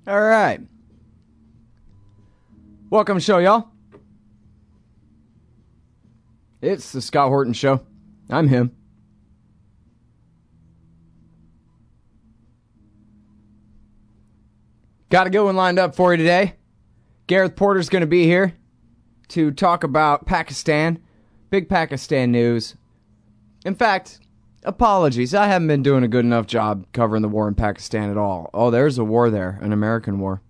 All right. Welcome to the show, y'all. It's the Scott Horton Show. I'm him. Got a good one lined up for you today. Gareth Porter's going to be here to talk about Pakistan. Big Pakistan news. In fact, apologies. I haven't been doing a good enough job covering the war in Pakistan at all. Oh, there's a war there, an American war.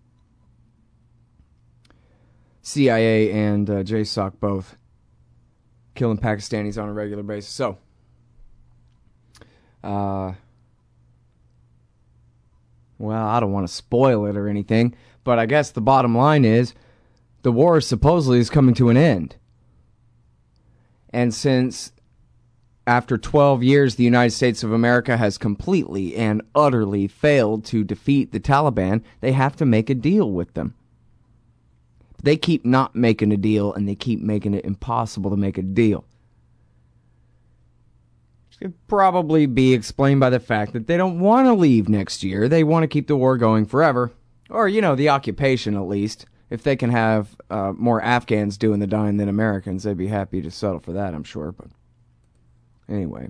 CIA and JSOC both killing Pakistanis on a regular basis. So, well, I don't want to spoil it or anything, but I guess the bottom line is the war supposedly is coming to an end. And since after 12 years, the United States of America has completely and utterly failed to defeat the Taliban, they have to make a deal with them. They keep not making a deal, and they keep making it impossible to make a deal. Which could probably be explained by the fact that they don't want to leave next year. They want to keep the war going forever. Or, the occupation at least. If they can have more Afghans doing the dying than Americans, they'd be happy to settle for that, I'm sure. But anyway.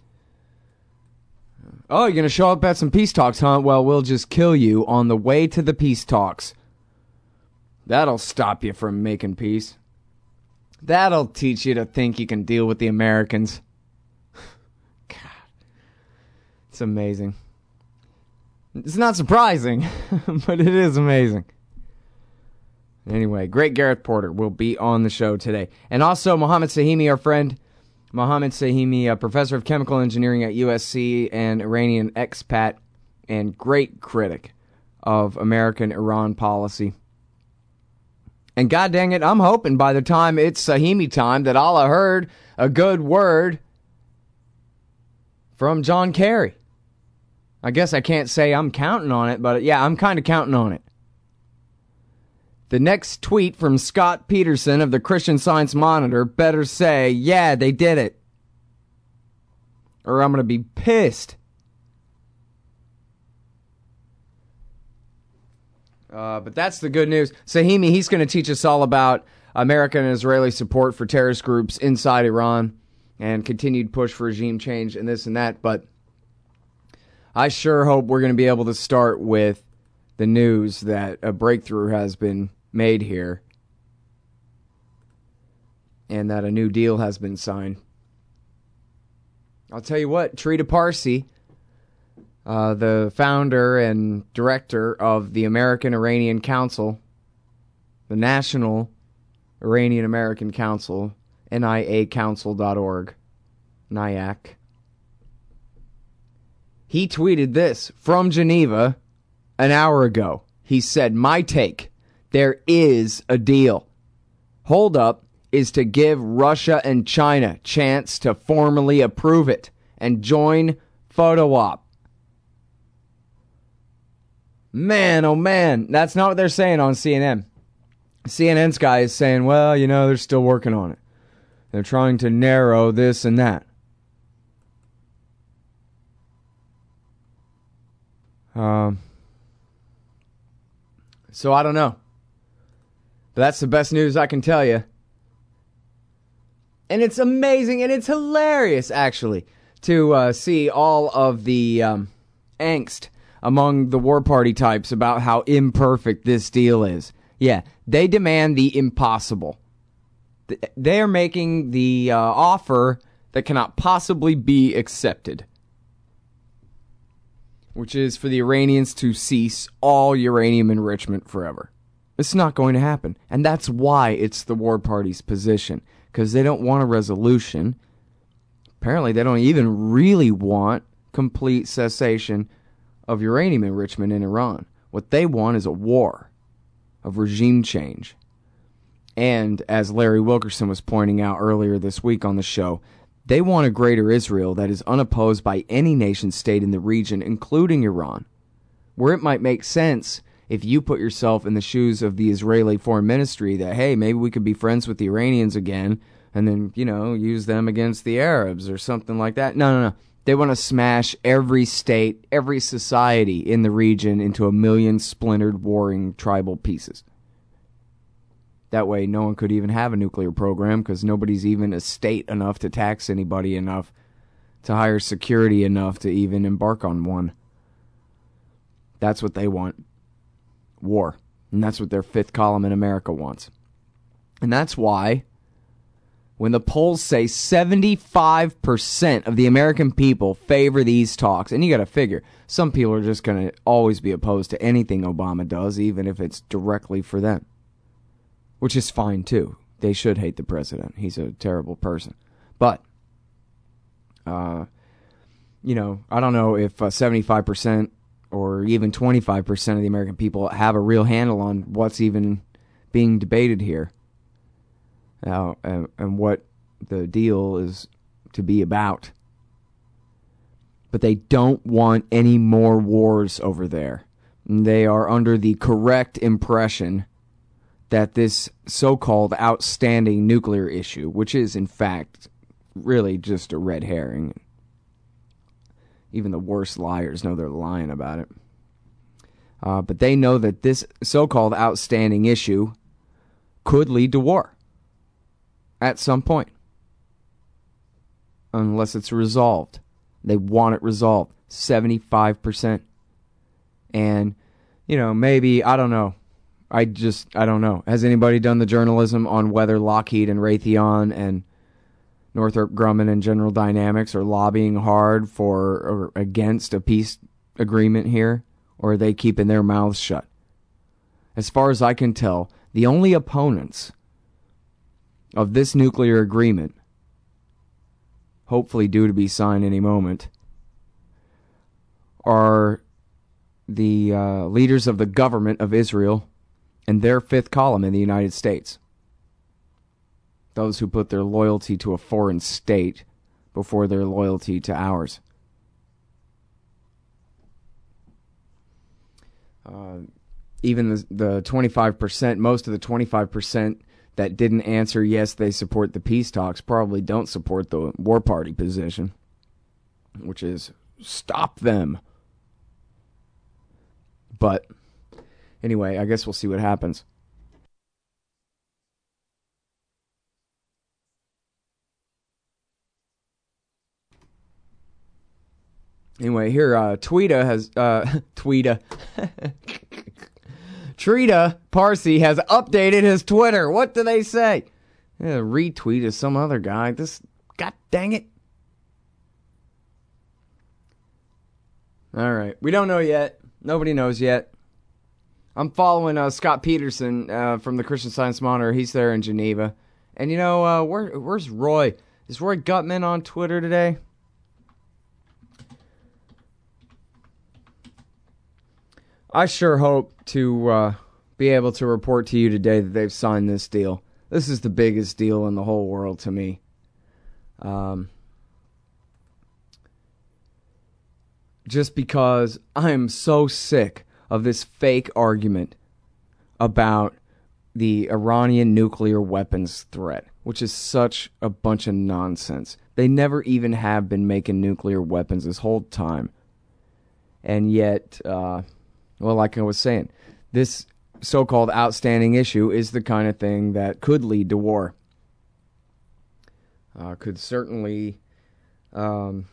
Oh, you're going to show up at some peace talks, huh? Well, we'll just kill you on the way to the peace talks. That'll stop you from making peace. That'll teach you to think you can deal with the Americans. God. It's amazing. It's not surprising, but it is amazing. Anyway, great Gareth Porter will be on the show today. And also Mohammed Sahimi, our friend. Mohammed Sahimi, a professor of chemical engineering at USC and Iranian expat and great critic of American Iran policy. And god dang it, I'm hoping by the time it's Sahimi time that I'll have heard a good word from John Kerry. I guess I can't say I'm counting on it, but yeah, I'm kind of counting on it. The next tweet from Scott Peterson of the Christian Science Monitor better say, yeah, they did it. Or I'm going to be pissed. But that's the good news. Sahimi, he's going to teach us all about American and Israeli support for terrorist groups inside Iran and continued push for regime change and this and that. But I sure hope we're going to be able to start with the news that a breakthrough has been made here and that a new deal has been signed. I'll tell you what, Trita Parsi, the founder and director of the American Iranian Council, the National Iranian American Council, NIACouncil.org, NIAC. He tweeted this from Geneva an hour ago. He said, my take, there is a deal. Hold up is to give Russia and China chance to formally approve it and join photo op. Man, oh man, that's not what they're saying on CNN. CNN's guy is saying, well, they're still working on it. They're trying to narrow this and that. So I don't know. But that's the best news I can tell you. And it's amazing and it's hilarious, actually, to see all of the angst among the war party types about how imperfect this deal is. Yeah, they demand the impossible. They are making the offer that cannot possibly be accepted, which is for the Iranians to cease all uranium enrichment forever. It's not going to happen, and that's why it's the war party's position, because they don't want a resolution. Apparently, they don't even really want complete cessation of uranium enrichment in Iran. What they want is a war of regime change. And as Larry Wilkerson was pointing out earlier this week on the show, they want a greater Israel that is unopposed by any nation state in the region, including Iran, where it might make sense if you put yourself in the shoes of the Israeli foreign ministry that, hey, maybe we could be friends with the Iranians again and then, use them against the Arabs or something like that. No. They want to smash every state, every society in the region into a million splintered, warring tribal pieces. That way, no one could even have a nuclear program because nobody's even a state enough to tax anybody enough to hire security enough to even embark on one. That's what they want. War. And that's what their fifth column in America wants. And that's why when the polls say 75% of the American people favor these talks, and you got to figure, some people are just going to always be opposed to anything Obama does, even if it's directly for them. Which is fine, too. They should hate the president. He's a terrible person. But, I don't know if 75% or even 25% of the American people have a real handle on what's even being debated here. And what the deal is to be about. But they don't want any more wars over there. They are under the correct impression that this so-called outstanding nuclear issue, which is in fact really just a red herring. Even the worst liars know they're lying about it. But they know that this so-called outstanding issue could lead to war at some point. Unless it's resolved. They want it resolved. 75%. And, maybe, I don't know. I don't know. Has anybody done the journalism on whether Lockheed and Raytheon and Northrop Grumman and General Dynamics are lobbying hard for or against a peace agreement here? Or are they keeping their mouths shut? As far as I can tell, the only opponents of this nuclear agreement, hopefully due to be signed any moment, are the leaders of the government of Israel and their fifth column in the United States. Those who put their loyalty to a foreign state before their loyalty to ours. Even the 25%, most of the 25% that didn't answer yes, they support the peace talks, probably don't support the war party position, which is stop them. But anyway, I guess we'll see what happens. Anyway, here, Tweeta has, Trita Parsi has updated his Twitter. What do they say? Retweet is some other guy. God dang it. All right. We don't know yet. Nobody knows yet. I'm following Scott Peterson from the Christian Science Monitor. He's there in Geneva. And where's Roy? Is Roy Gutman on Twitter today? I sure hope to be able to report to you today that they've signed this deal. This is the biggest deal in the whole world to me. Just because I am so sick of this fake argument about the Iranian nuclear weapons threat, which is such a bunch of nonsense. They never even have been making nuclear weapons this whole time. And yet, like I was saying, this so-called outstanding issue is the kind of thing that could lead to war. Could certainly, the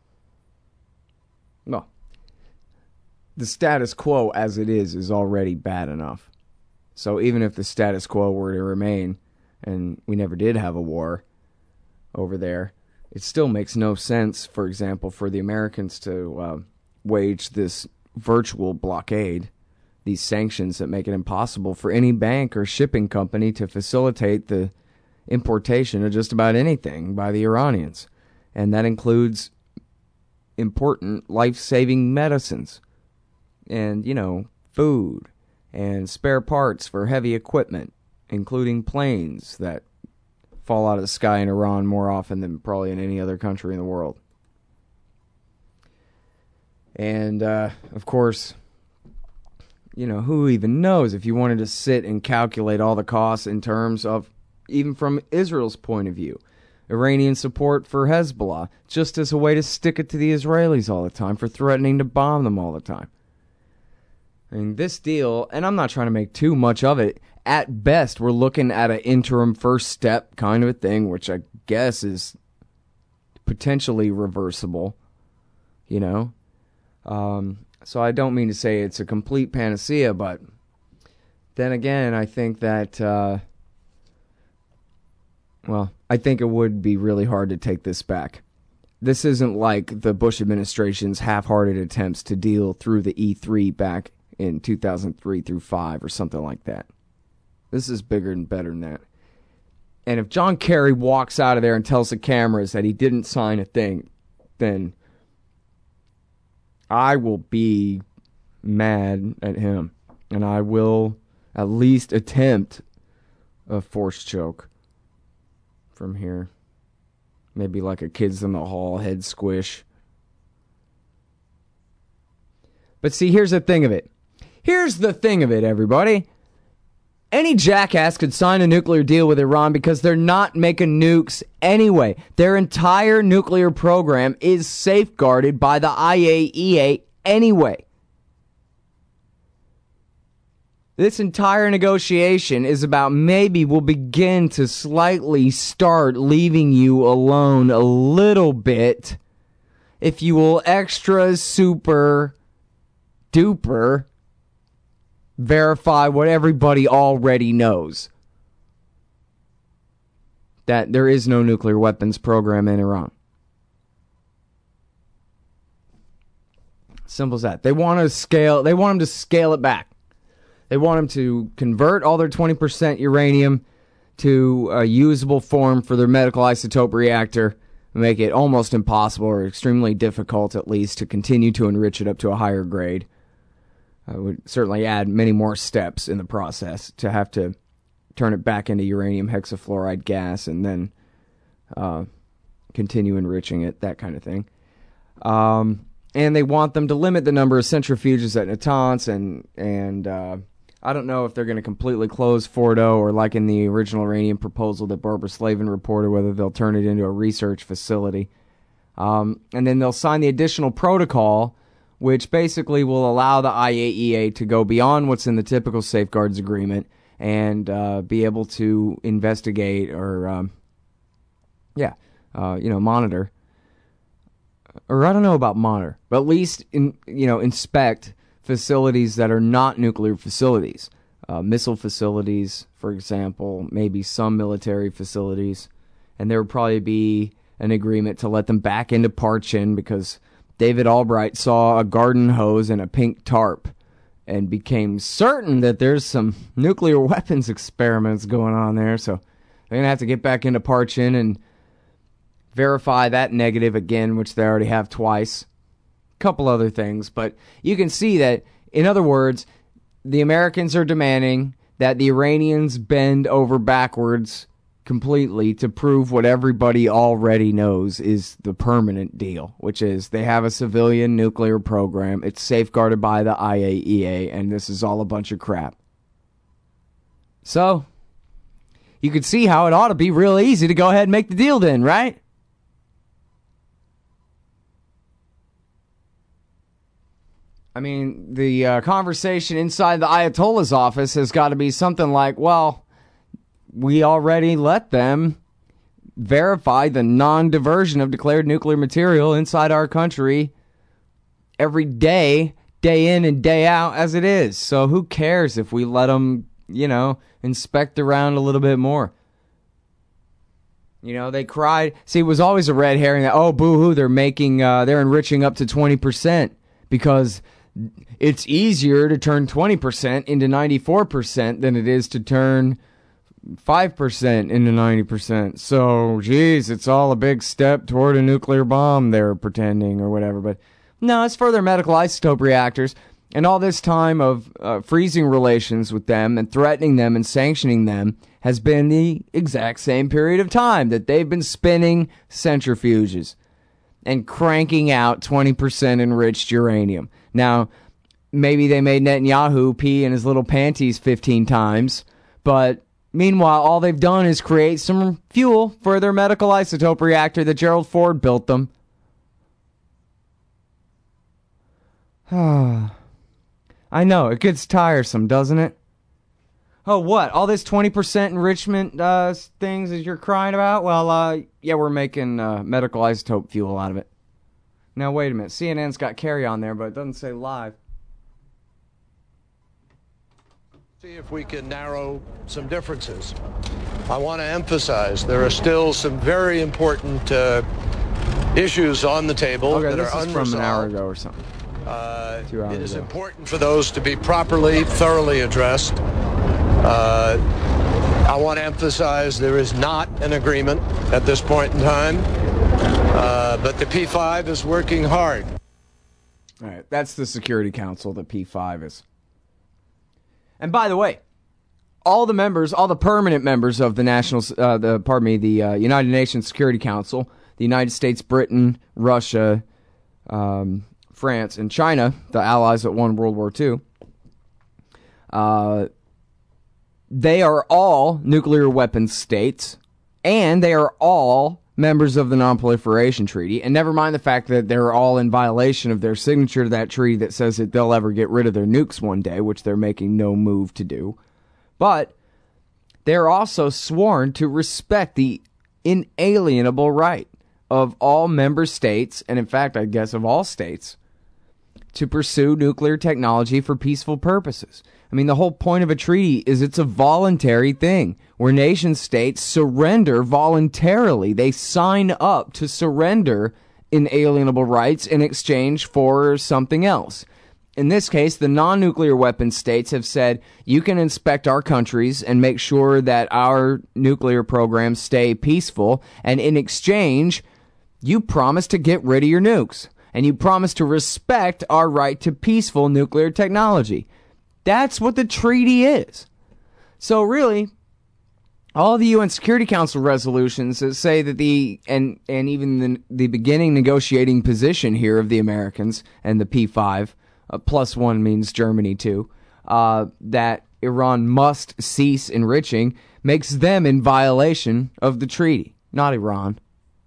status quo as it is already bad enough. So even if the status quo were to remain, and we never did have a war over there, it still makes no sense, for example, for the Americans to wage this virtual blockade, these sanctions that make it impossible for any bank or shipping company to facilitate the importation of just about anything by the Iranians. And that includes important life-saving medicines and, food and spare parts for heavy equipment, including planes that fall out of the sky in Iran more often than probably in any other country in the world. And, of course, who even knows if you wanted to sit and calculate all the costs in terms of, even from Israel's point of view, Iranian support for Hezbollah, just as a way to stick it to the Israelis all the time for threatening to bomb them all the time. And this deal, and I'm not trying to make too much of it, at best we're looking at an interim first step kind of a thing, which I guess is potentially reversible, you know. So I don't mean to say it's a complete panacea, but then again, I think that, I think it would be really hard to take this back. This isn't like the Bush administration's half-hearted attempts to deal through the E3 back in 2003 through 5 or something like that. This is bigger and better than that. And if John Kerry walks out of there and tells the cameras that he didn't sign a thing, then I will be mad at him. And I will at least attempt a force choke from here. Maybe like a Kids in the Hall head squish. But see, here's the thing of it. Here's the thing of it, everybody. Any jackass could sign a nuclear deal with Iran because they're not making nukes anyway. Their entire nuclear program is safeguarded by the IAEA anyway. This entire negotiation is about maybe we'll begin to slightly start leaving you alone a little bit if you will extra super duper verify what everybody already knows. That there is no nuclear weapons program in Iran. Simple as that. They want them to scale it back. They want them to convert all their 20% uranium to a usable form for their medical isotope reactor, make it almost impossible or extremely difficult at least to continue to enrich it up to a higher grade. I would certainly add many more steps in the process to have to turn it back into uranium hexafluoride gas and then continue enriching it, that kind of thing. And they want them to limit the number of centrifuges at Natanz, and I don't know if they're going to completely close Fordo or like in the original uranium proposal that Barbara Slavin reported, whether they'll turn it into a research facility. And then they'll sign the additional protocol, which basically will allow the IAEA to go beyond what's in the typical safeguards agreement and be able to investigate or, monitor. Or I don't know about monitor, but at least inspect facilities that are not nuclear facilities. Missile facilities, for example, maybe some military facilities. And there would probably be an agreement to let them back into Parchin because David Albright saw a garden hose and a pink tarp and became certain that there's some nuclear weapons experiments going on there. So they're going to have to get back into Parchin and verify that negative again, which they already have twice. Couple other things, but you can see that, in other words, the Americans are demanding that the Iranians bend over backwards completely to prove what everybody already knows is the permanent deal, which is they have a civilian nuclear program. It's safeguarded by the IAEA, and this is all a bunch of crap. So, you can see how it ought to be real easy to go ahead and make the deal then, right? I mean, the conversation inside the Ayatollah's office has got to be something like, well, we already let them verify the non-diversion of declared nuclear material inside our country every day, day in and day out as it is. So who cares if we let them, inspect around a little bit more? They cried. See, it was always a red herring that, oh, boo-hoo, they're enriching up to 20% because it's easier to turn 20% into 94% than it is to turn 5% into 90%. So, geez, it's all a big step toward a nuclear bomb, they're pretending, or whatever. But no, it's for their medical isotope reactors. And all this time of freezing relations with them and threatening them and sanctioning them has been the exact same period of time that they've been spinning centrifuges and cranking out 20% enriched uranium. Now, maybe they made Netanyahu pee in his little panties 15 times, but, Meanwhile, all they've done is create some fuel for their medical isotope reactor that Gerald Ford built them. I know, it gets tiresome, doesn't it? Oh, what? All this 20% enrichment things that you're crying about? Well, yeah, we're making medical isotope fuel out of it. Now, wait a minute. CNN's got Carrie on there, but it doesn't say live. See if we can narrow some differences. I want to emphasize there are still some very important issues on the table that are unresolved. From an hour ago or something. It is important for those to be properly, thoroughly addressed. I want to emphasize there is not an agreement at this point in time, but the P5 is working hard. All right, that's the Security Council, the P5 is. And by the way, all the members, all the permanent members of the United Nations Security Council, the United States, Britain, Russia, France, and China, the allies that won World War II, they are all nuclear weapons states, and they are all members of the Non-Proliferation Treaty, and never mind the fact that they're all in violation of their signature to that treaty that says that they'll ever get rid of their nukes one day, which they're making no move to do. But they're also sworn to respect the inalienable right of all member states, and in fact, I guess of all states, to pursue nuclear technology for peaceful purposes. I mean, the whole point of a treaty is it's a voluntary thing where nation states surrender voluntarily. They sign up to surrender inalienable rights in exchange for something else. In this case, the non-nuclear weapon states have said, you can inspect our countries and make sure that our nuclear programs stay peaceful, and in exchange, you promise to get rid of your nukes, and you promise to respect our right to peaceful nuclear technology. That's what the treaty is. So really, all the UN Security Council resolutions that say that and even the beginning negotiating position here of the Americans and the P5, plus one means Germany too, that Iran must cease enriching, makes them in violation of the treaty, not Iran.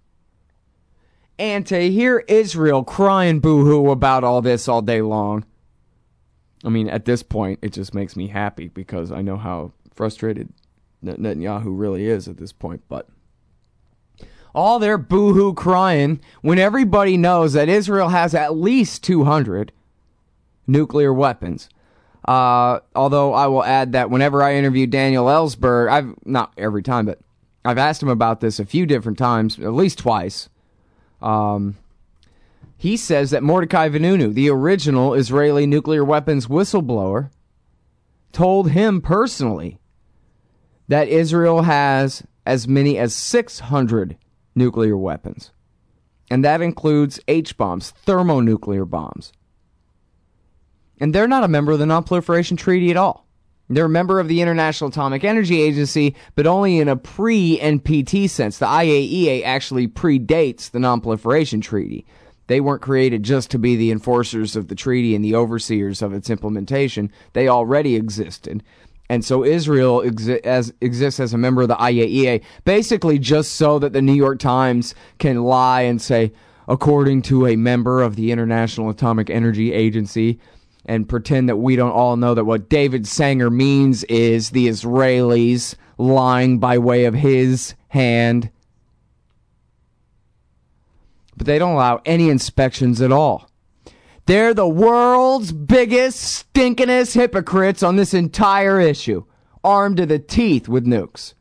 And to hear Israel crying boo-hoo about all this all day long, I mean, at this point, it just makes me happy because I know how frustrated Netanyahu really is at this point. But all their boo-hoo crying when everybody knows that Israel has at least 200 nuclear weapons. Although I will add that whenever I interview Daniel Ellsberg, not every time, but I've asked him about this a few different times, at least twice. He says that Mordechai Vanunu, the original Israeli nuclear weapons whistleblower, told him personally that Israel has as many as 600 nuclear weapons. And that includes H-bombs, thermonuclear bombs. And they're not a member of the Non-Proliferation Treaty at all. They're a member of the International Atomic Energy Agency, but only in a pre-NPT sense. The IAEA actually predates the Non-Proliferation Treaty. They weren't created just to be the enforcers of the treaty and the overseers of its implementation. They already existed. And so Israel exists as a member of the IAEA, basically just so that the New York Times can lie and say, according to a member of the International Atomic Energy Agency, and pretend that we don't all know that what David Sanger means is the Israelis lying by way of his hand. But they don't allow any inspections at all. They're the world's biggest, stinkingest hypocrites on this entire issue, armed to the teeth with nukes.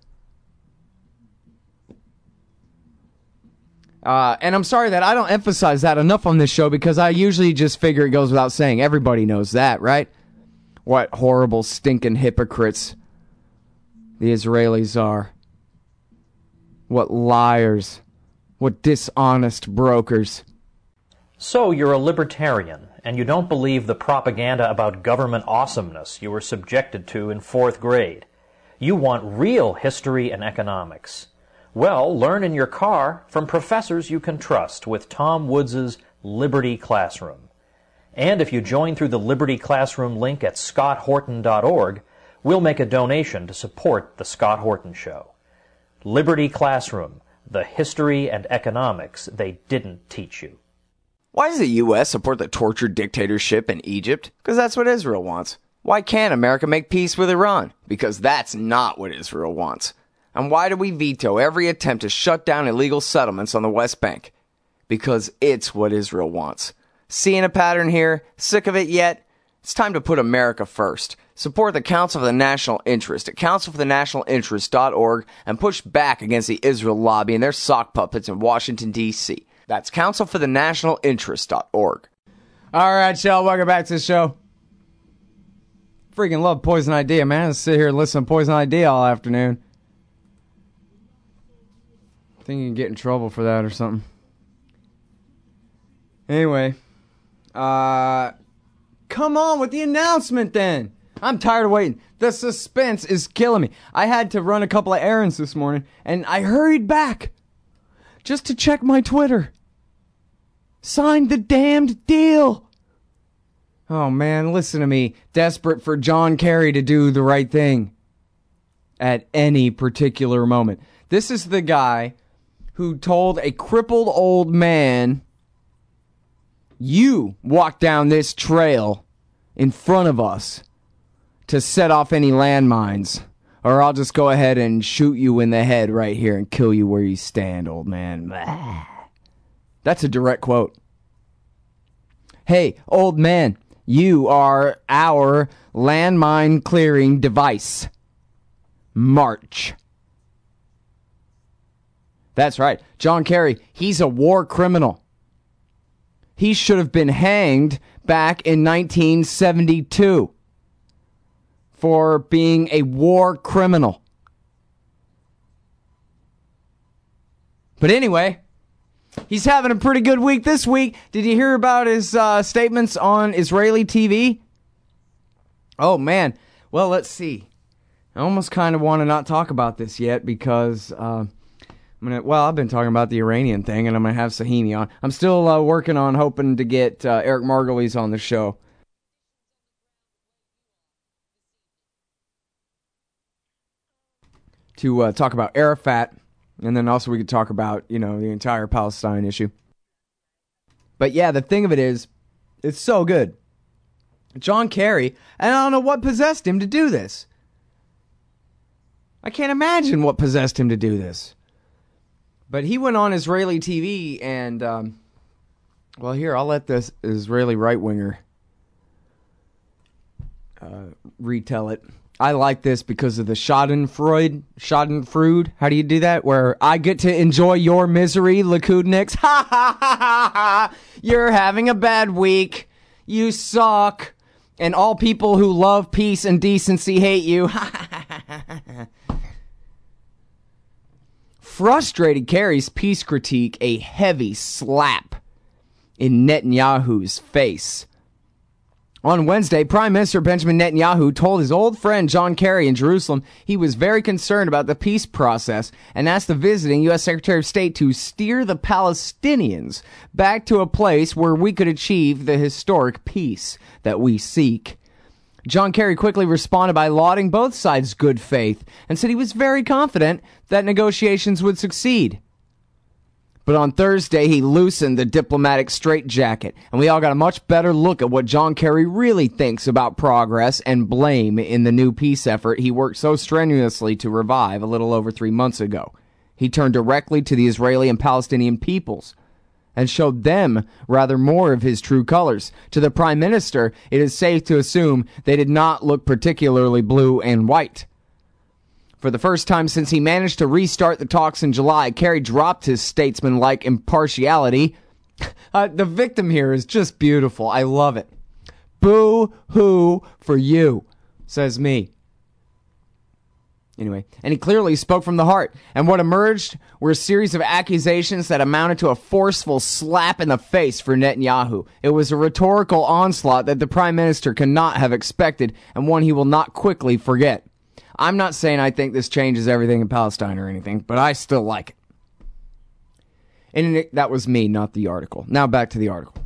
And I'm sorry that I don't emphasize that enough on this show because I usually just figure it goes without saying. Everybody knows that, right? What horrible, stinking hypocrites the Israelis are. What liars. What dishonest brokers. So you're a libertarian, and you don't believe the propaganda about government awesomeness you were subjected to in 4th grade. You want real history and economics. Well, learn in your car from professors you can trust with Tom Woods' Liberty Classroom. And if you join through the Liberty Classroom link at scotthorton.org, we'll make a donation to support The Scott Horton Show. Liberty Classroom, the history and economics they didn't teach you. Why does the U.S. support the tortured dictatorship in Egypt? Because that's what Israel wants. Why can't America make peace with Iran? Because that's not what Israel wants. And why do we veto every attempt to shut down illegal settlements on the West Bank? Because it's what Israel wants. Seeing a pattern here? Sick of it yet? It's time to put America first. Support the Council for the National Interest at councilforthenationalinterest.org and push back against the Israel lobby and their sock puppets in Washington, D.C. That's councilforthenationalinterest.org. All right, y'all, welcome back to the show. Freaking love Poison Idea, man. I sit here and listen to Poison Idea all afternoon. I think you can get in trouble for that or something. Anyway, come on with the announcement then. I'm tired of waiting. The suspense is killing me. I had to run a couple of errands this morning, and I hurried back just to check my Twitter. Signed the damned deal. Oh, man, listen to me. Desperate for John Kerry to do the right thing at any particular moment. This is the guy who told a crippled old man, you walk down this trail in front of us to set off any landmines, or I'll just go ahead and shoot you in the head right here and kill you where you stand, old man. That's a direct quote. Hey, old man, you are our landmine clearing device. March. That's right. John Kerry, he's a war criminal. He should have been hanged back in 1972 for being a war criminal. But anyway, he's having a pretty good week this week. Did you hear about his statements on Israeli TV? Oh, man. Well, let's see. I almost kind of want to not talk about this yet because I've been talking about the Iranian thing, and I'm going to have Sahimi on. I'm still working on hoping to get Eric Margulies on the show. To talk about Arafat, and then also we could talk about, the entire Palestine issue. But yeah, the thing of it is, it's so good. John Kerry, and I don't know what possessed him to do this. I can't imagine what possessed him to do this. But he went on Israeli TV and, here, I'll let this Israeli right-winger retell it. I like this because of the Schadenfreude. How do you do that? Where I get to enjoy your misery, Likudniks. Ha ha ha ha ha! You're having a bad week. You suck. And all people who love peace and decency hate you. Ha ha ha ha. Frustrated Kerry's peace critique a heavy slap in Netanyahu's face. On Wednesday, Prime Minister Benjamin Netanyahu told his old friend John Kerry in Jerusalem he was very concerned about the peace process and asked the visiting U.S. Secretary of State to steer the Palestinians back to a place where we could achieve the historic peace that we seek. John Kerry quickly responded by lauding both sides' good faith and said he was very confident that negotiations would succeed. But on Thursday, he loosened the diplomatic straitjacket, and we all got a much better look at what John Kerry really thinks about progress and blame in the new peace effort he worked so strenuously to revive a little over 3 months ago. He turned directly to the Israeli and Palestinian peoples and showed them rather more of his true colors. To the Prime Minister, it is safe to assume they did not look particularly blue and white. For the first time since he managed to restart the talks in July, Kerry dropped his statesman-like impartiality. The victim here is just beautiful. I love it. Boo-hoo for you, says me. Anyway, and he clearly spoke from the heart. And what emerged were a series of accusations that amounted to a forceful slap in the face for Netanyahu. It was a rhetorical onslaught that the Prime Minister cannot have expected, and one he will not quickly forget. I'm not saying I think this changes everything in Palestine or anything, but I still like it. And that was me, not the article. Now back to the article.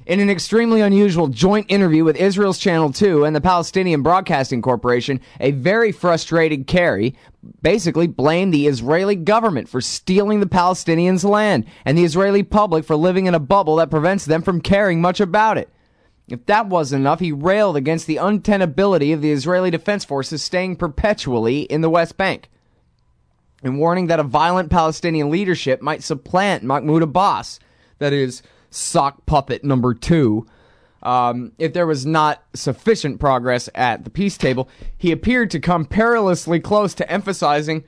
In an extremely unusual joint interview with Israel's Channel 2 and the Palestinian Broadcasting Corporation, a very frustrated Kerry basically blamed the Israeli government for stealing the Palestinians' land and the Israeli public for living in a bubble that prevents them from caring much about it. If that wasn't enough, he railed against the untenability of the Israeli Defense Forces staying perpetually in the West Bank, and warning that a violent Palestinian leadership might supplant Mahmoud Abbas, that is, sock puppet number 2, if there was not sufficient progress at the peace table. He appeared to come perilously close to empathizing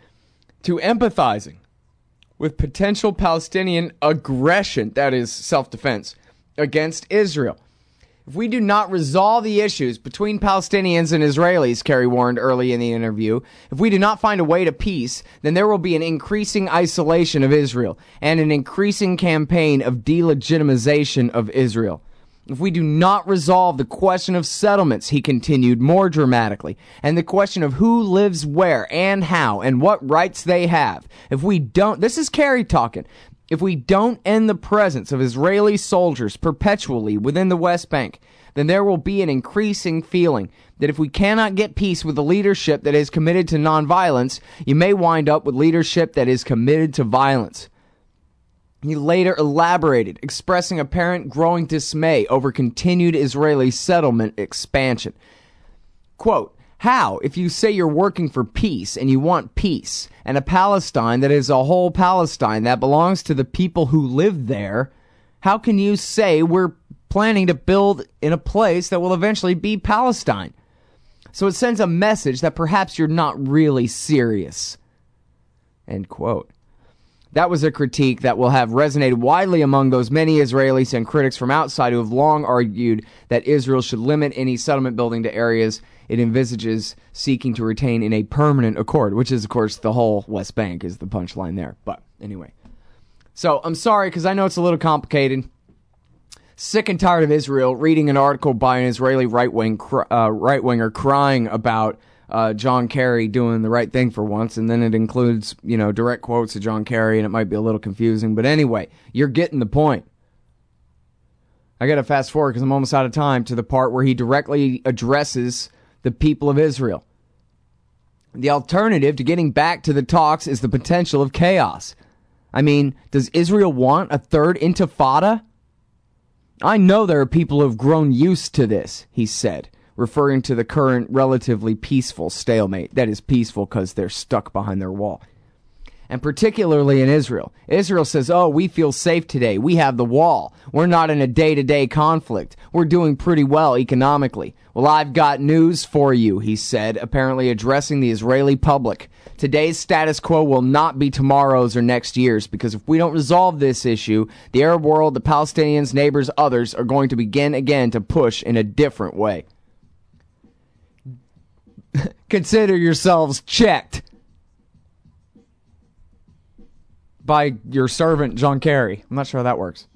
with potential Palestinian aggression, that is, self-defense, against Israel. If we do not resolve the issues between Palestinians and Israelis, Kerry warned early in the interview, if we do not find a way to peace, then there will be an increasing isolation of Israel and an increasing campaign of delegitimization of Israel. If we do not resolve the question of settlements, he continued more dramatically, and the question of who lives where and how and what rights they have, if we don't, this is Kerry talking, if we don't end the presence of Israeli soldiers perpetually within the West Bank, then there will be an increasing feeling that if we cannot get peace with a leadership that is committed to nonviolence, you may wind up with leadership that is committed to violence. He later elaborated, expressing apparent growing dismay over continued Israeli settlement expansion. Quote, how, if you say you're working for peace and you want peace, and a Palestine that is a whole Palestine that belongs to the people who live there, how can you say we're planning to build in a place that will eventually be Palestine? So it sends a message that perhaps you're not really serious. End quote. That was a critique that will have resonated widely among those many Israelis and critics from outside who have long argued that Israel should limit any settlement building to areas it envisages seeking to retain in a permanent accord, which is, of course, the whole West Bank is the punchline there. But anyway. So I'm sorry, because I know it's a little complicated. Sick and tired of Israel reading an article by an Israeli right-winger crying about John Kerry doing the right thing for once, and then it includes, direct quotes of John Kerry, and it might be a little confusing. But anyway, you're getting the point. I got to fast forward because I'm almost out of time to the part where he directly addresses the people of Israel. The alternative to getting back to the talks is the potential of chaos. I mean, does Israel want a third intifada? I know there are people who have grown used to this, he said, referring to the current relatively peaceful stalemate. That is peaceful because they're stuck behind their wall. And particularly in Israel. Israel says, oh, we feel safe today. We have the wall. We're not in a day-to-day conflict. We're doing pretty well economically. Well, I've got news for you, he said, apparently addressing the Israeli public. Today's status quo will not be tomorrow's or next year's, because if we don't resolve this issue, the Arab world, the Palestinians, neighbors, others are going to begin again to push in a different way. Consider yourselves checked by your servant, John Kerry. I'm not sure how that works.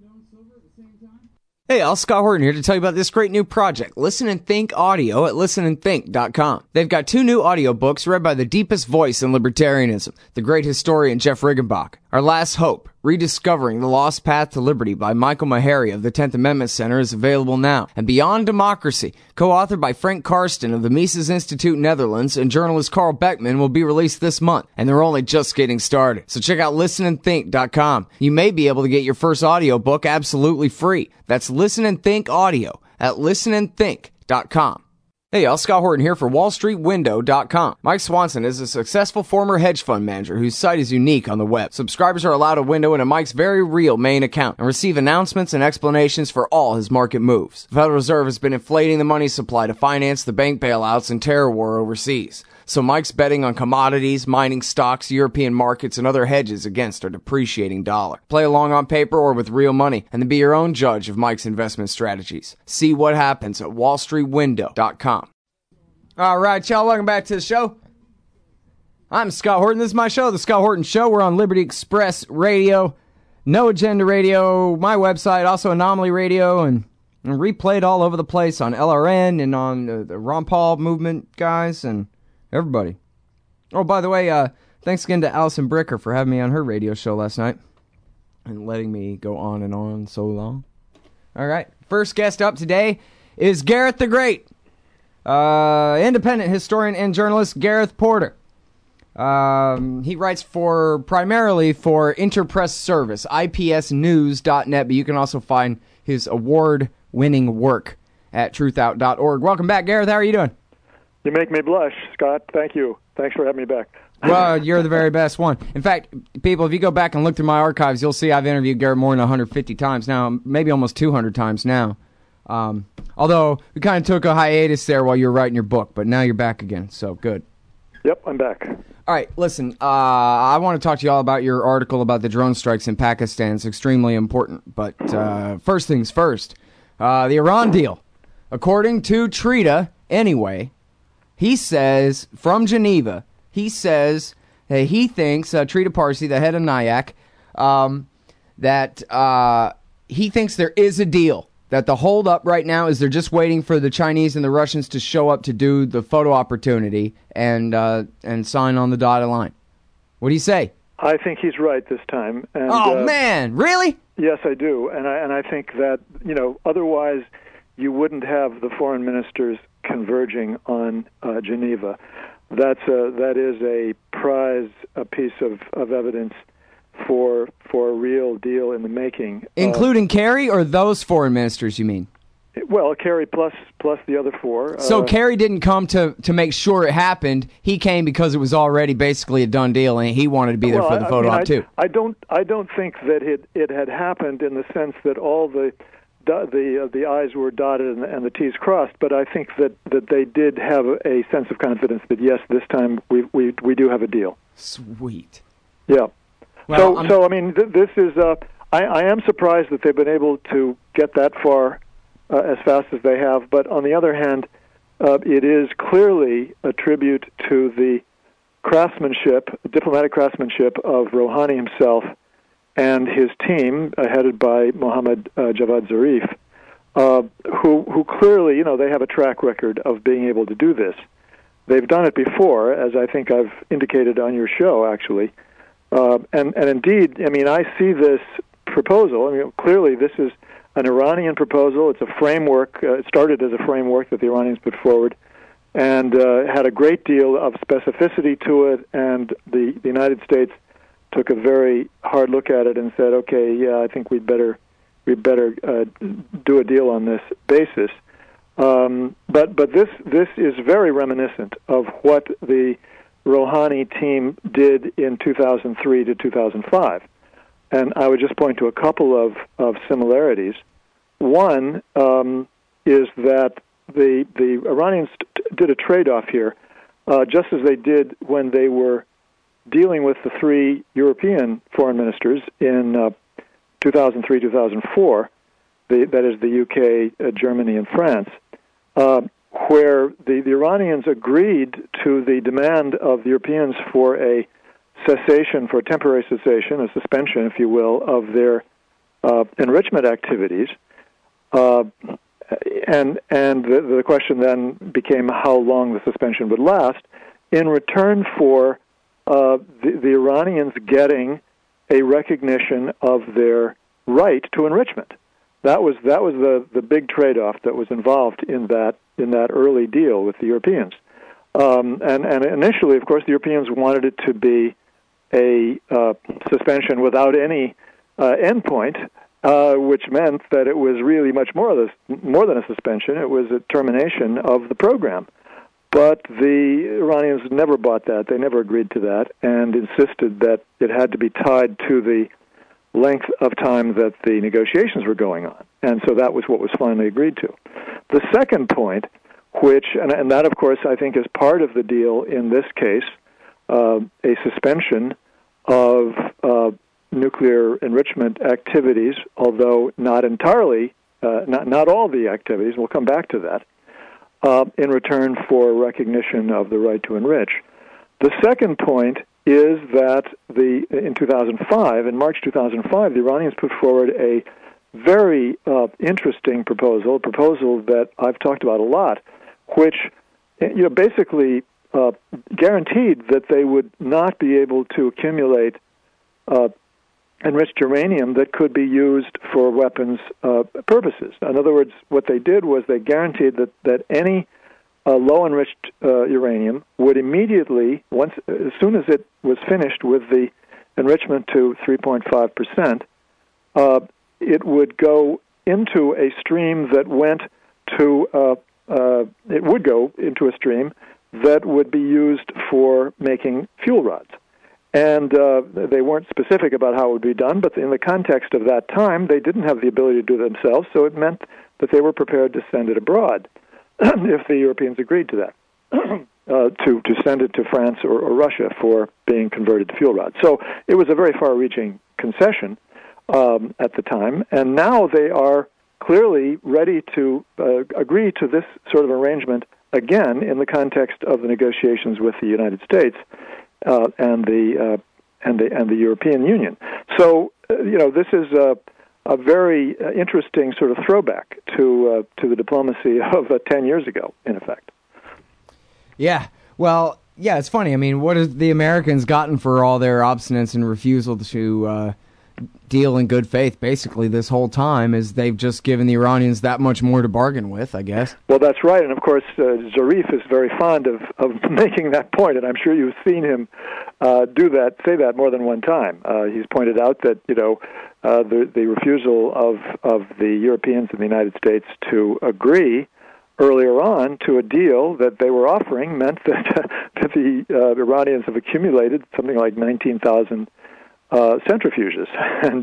Hey, all, Scott Horton here to tell you about this great new project, Listen and Think Audio at listenandthink.com. They've got 2 new audiobooks read by the deepest voice in libertarianism, the great historian Jeff Riggenbach. Our Last Hope, Rediscovering the Lost Path to Liberty by Michael Maharrey of the 10th Amendment Center is available now. And Beyond Democracy, co-authored by Frank Karsten of the Mises Institute Netherlands and journalist Carl Beckman, will be released this month. And they're only just getting started. So check out listenandthink.com. You may be able to get your first audiobook absolutely free. That's Listen and Think Audio at listenandthink.com. Hey y'all, Scott Horton here for WallStreetWindow.com. Mike Swanson is a successful former hedge fund manager whose site is unique on the web. Subscribers are allowed a window into Mike's very real main account and receive announcements and explanations for all his market moves. The Federal Reserve has been inflating the money supply to finance the bank bailouts and terror war overseas. So Mike's betting on commodities, mining stocks, European markets, and other hedges against our depreciating dollar. Play along on paper or with real money, and then be your own judge of Mike's investment strategies. See what happens at WallStreetWindow.com. All right, y'all, welcome back to the show. I'm Scott Horton. This is my show, The Scott Horton Show. We're on Liberty Express Radio, No Agenda Radio, my website, also Anomaly Radio, and replayed all over the place on LRN and on the Ron Paul movement guys and everybody. Oh, by the way, thanks again to Allison Bricker for having me on her radio show last night and letting me go on and on so long. All right. First guest up today is Gareth the Great, independent historian and journalist Gareth Porter. He writes primarily for Interpress Service, ipsnews.net, but you can also find his award-winning work at truthout.org. Welcome back, Gareth. How are you doing? You make me blush, Scott. Thank you. Thanks for having me back. Well, you're the very best one. In fact, people, if you go back and look through my archives, you'll see I've interviewed Gareth more than 150 times now, maybe almost 200 times now. Although we kind of took a hiatus there while you were writing your book, but now you're back again, so good. Yep, I'm back. All right, listen, I want to talk to you all about your article about the drone strikes in Pakistan. It's extremely important, but first things first, the Iran deal. According to Trita, anyway, he says, from Geneva, he says that he thinks, Trita Parsi, the head of NIAC, that he thinks there is a deal, that the holdup right now is they're just waiting for the Chinese and the Russians to show up to do the photo opportunity and sign on the dotted line. What do you say? I think he's right this time. And, man, really? Yes, I do. And I think that, otherwise you wouldn't have the foreign ministers converging on Geneva. That is a piece of evidence for a real deal in the making. Including Kerry or those foreign ministers, you mean? Well, Kerry plus the other four. So Kerry didn't come to make sure it happened. He came because it was already basically a done deal, and he wanted to be there for the photo op too. I don't think that it had happened in the sense that all the I's were dotted and the T's crossed, but I think that they did have a sense of confidence that yes, this time we do have a deal. Sweet. Yeah. Well, so I mean, this is. I am surprised that they've been able to get that far as fast as they have. But on the other hand, it is clearly a tribute to the diplomatic craftsmanship of Rouhani himself and his team, headed by Mohammad Javad Zarif, who clearly, they have a track record of being able to do this. They've done it before, as I think I've indicated on your show, actually. And indeed, I mean, I see this proposal. I mean, clearly, this is an Iranian proposal. It's a framework. It started as a framework that the Iranians put forward, and had a great deal of specificity to it. And the United States took a very hard look at it and said, "Okay, yeah, I think we'd better do a deal on this basis." But this is very reminiscent of what the Rouhani team did in 2003 to 2005. And I would just point to a couple of similarities. One is that the Iranians did a trade-off here, just as they did when they were dealing with the three European foreign ministers in 2003, 2004, that is the UK, Germany, and France, where the Iranians agreed to the demand of the Europeans for a temporary cessation, a suspension, if you will, of their enrichment activities. And the question then became how long the suspension would last, in return for the Iranians getting a recognition of their right to enrichment. That was the big trade-off that was involved in that early deal with the Europeans. And initially, of course, the Europeans wanted it to be a suspension without any endpoint, which meant that it was really much more than a suspension. It was a termination of the program. But the Iranians never bought that. They never agreed to that and insisted that it had to be tied to the length of time that the negotiations were going on. And so that was what was finally agreed to. The second point, and that, of course, I think is part of the deal in this case, a suspension of nuclear enrichment activities, although not entirely, not all the activities, we'll come back to that, in return for recognition of the right to enrich. The second point is that in March 2005, the Iranians put forward a very interesting proposal, a proposal that I've talked about a lot, which basically guaranteed that they would not be able to accumulate enriched uranium that could be used for weapons purposes. In other words, what they did was they guaranteed that any low-enriched uranium would immediately, as soon as it was finished with the enrichment to 3.5%, it would go into a stream that went to it would go into a stream that would be used for making fuel rods. And they weren't specific about how it would be done, but in the context of that time, they didn't have the ability to do it themselves, so it meant that they were prepared to send it abroad if the Europeans agreed to that, to send it to France or Russia for being converted to fuel rods. So it was a very far-reaching concession at the time, and now they are clearly ready to agree to this sort of arrangement again in the context of the negotiations with the United States and the European Union. So this is a very interesting sort of throwback to the diplomacy of 10 years ago, in effect. Yeah. Well, yeah, it's funny. I mean, what have the Americans gotten for all their obstinance and refusal to deal in good faith basically this whole time? Is they've just given the Iranians that much more to bargain with, I guess. Well, that's right, and of course Zarif is very fond of making that point, and I'm sure you've seen him say that more than one time. He's pointed out that the refusal of the Europeans and the United States to agree earlier on to a deal that they were offering meant that the Iranians have accumulated something like 19,000 centrifuges, and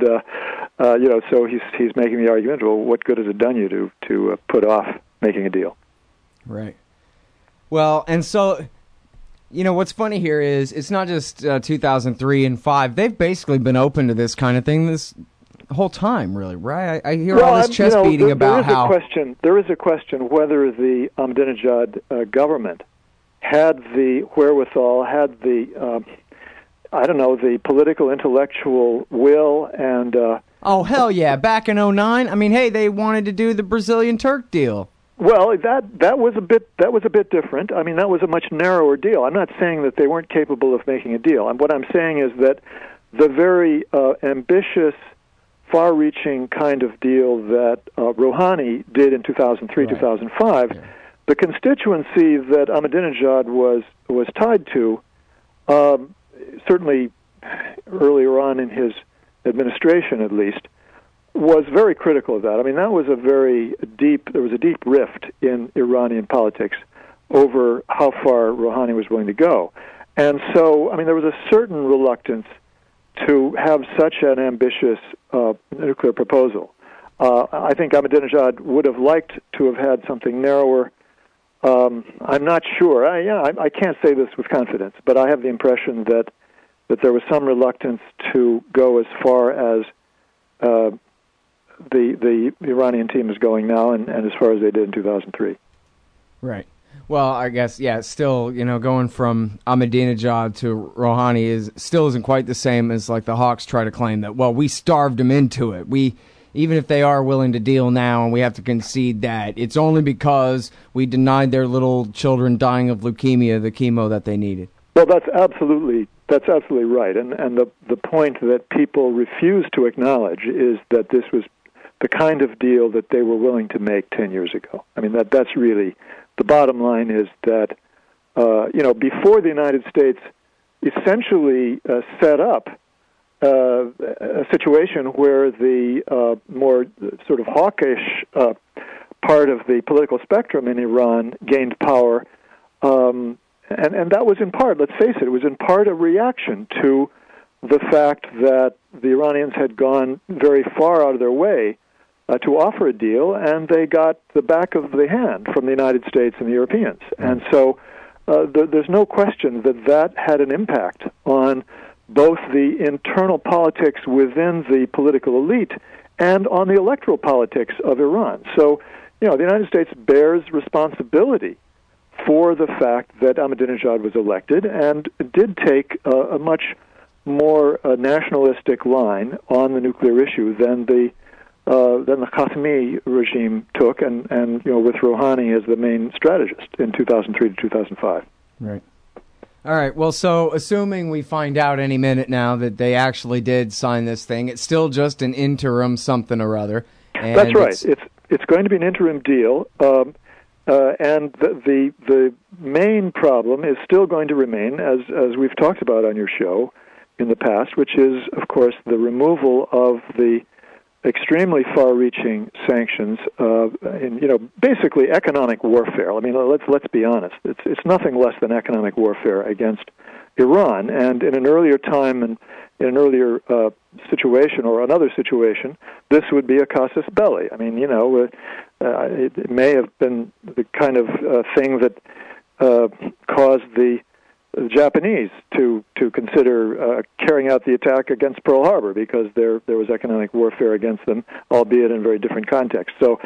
so he's making the argument. Well, what good has it done you to put off making a deal? Right. Well, and so what's funny here is it's not just 2003 and 5. They've basically been open to this kind of thing this whole time, really, right? I hear all this chest beating about how there is a question whether the Ahmadinejad government had the wherewithal, had the the political, intellectual will, and oh hell yeah! Back in 2009, I mean, hey, they wanted to do the Brazilian Turk deal. Well, that was a bit different. I mean, that was a much narrower deal. I'm not saying that they weren't capable of making a deal. And what I'm saying is that the very ambitious, far-reaching kind of deal that Rouhani did in 2003, 2005, the constituency that Ahmadinejad was tied to. Certainly earlier on in his administration, at least, was very critical of that. I mean, that was there was a deep rift in Iranian politics over how far Rouhani was willing to go. And so, I mean, there was a certain reluctance to have such an ambitious nuclear proposal. I think Ahmadinejad would have liked to have had something narrower. I'm not sure. I can't say this with confidence, but I have the impression that there was some reluctance to go as far as the Iranian team is going now, and as far as they did in 2003. Right. Well, I guess, yeah, still, going from Ahmadinejad to Rouhani isn't quite the same as like the Hawks try to claim that, well, we starved them into it. Even if they are willing to deal now, and we have to concede that, it's only because we denied their little children dying of leukemia the chemo that they needed. Well, that's absolutely right. And the point that people refuse to acknowledge is that this was the kind of deal that they were willing to make 10 years ago. I mean, that's really the bottom line, is that before the United States essentially set up a situation where the more sort of hawkish part of the political spectrum in Iran gained power, and that was in part, let's face it was in part a reaction to the fact that the Iranians had gone very far out of their way to offer a deal, and they got the back of the hand from the United States and the Europeans. And so there's no question that had an impact on both the internal politics within the political elite and on the electoral politics of Iran. So, the United States bears responsibility for the fact that Ahmadinejad was elected and did take a much more nationalistic line on the nuclear issue than the Khatami regime took, and with Rouhani as the main strategist in 2003 to 2005. Right. All right. Well, so assuming we find out any minute now that they actually did sign this thing, it's still just an interim something or other. And that's right. It's going to be an interim deal, and the main problem is still going to remain, as we've talked about on your show in the past, which is, of course, the removal of the extremely far-reaching sanctions, basically economic warfare. I mean, let's be honest. It's nothing less than economic warfare against Iran. And in an earlier time and in an earlier situation or another situation, this would be a casus belli. I mean, it may have been the kind of thing that caused the Japanese to consider carrying out the attack against Pearl Harbor, because there was economic warfare against them, albeit in a very different context. So,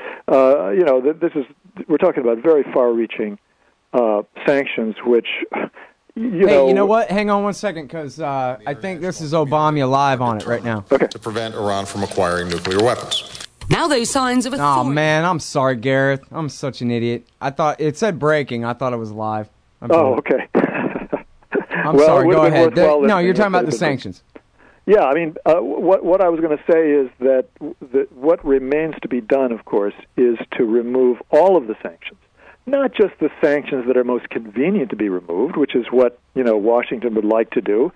we're talking about very far-reaching sanctions, which, you know what? Hang on one second, because I think this is Obama live on it right now. Okay. To prevent Iran from acquiring nuclear weapons. Now there's signs of a Oh, man, I'm sorry, Gareth. I'm such an idiot. I thought it said breaking. I thought it was live. Okay. I'm sorry, go ahead. No, you're talking about the sanctions. Yeah, I mean, what I was going to say is that what remains to be done, of course, is to remove all of the sanctions. Not just the sanctions that are most convenient to be removed, which is what, Washington would like to do,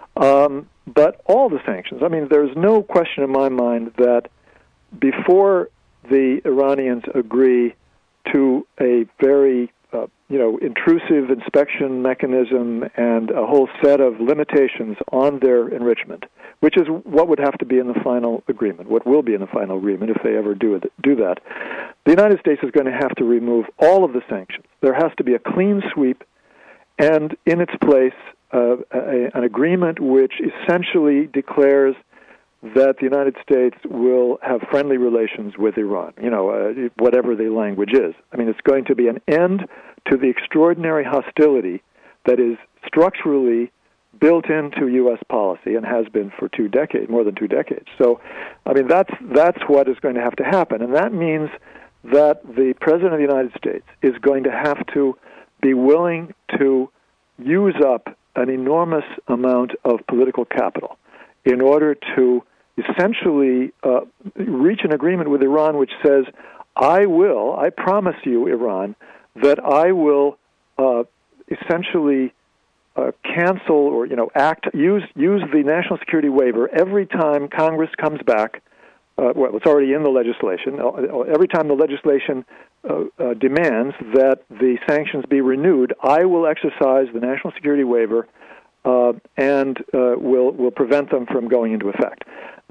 but all the sanctions. I mean, there's no question in my mind that before the Iranians agree to a very intrusive inspection mechanism and a whole set of limitations on their enrichment, which is what would have to be in the final agreement, what will be in the final agreement if they ever do that. The United States is going to have to remove all of the sanctions. There has to be a clean sweep, and in its place, an agreement which essentially declares that the United States will have friendly relations with Iran, whatever the language is. I mean, it's going to be an end to the extraordinary hostility that is structurally built into U.S. policy and has been for more than 2 decades. So, I mean, that's what is going to have to happen, and that means that the President of the United States is going to have to be willing to use up an enormous amount of political capital in order to essentially reach an agreement with Iran which says, I promise you, Iran, that I will essentially cancel or use the national security waiver every time Congress comes back. It's already in the legislation. Every time the legislation demands that the sanctions be renewed, I will exercise the national security waiver and will prevent them from going into effect.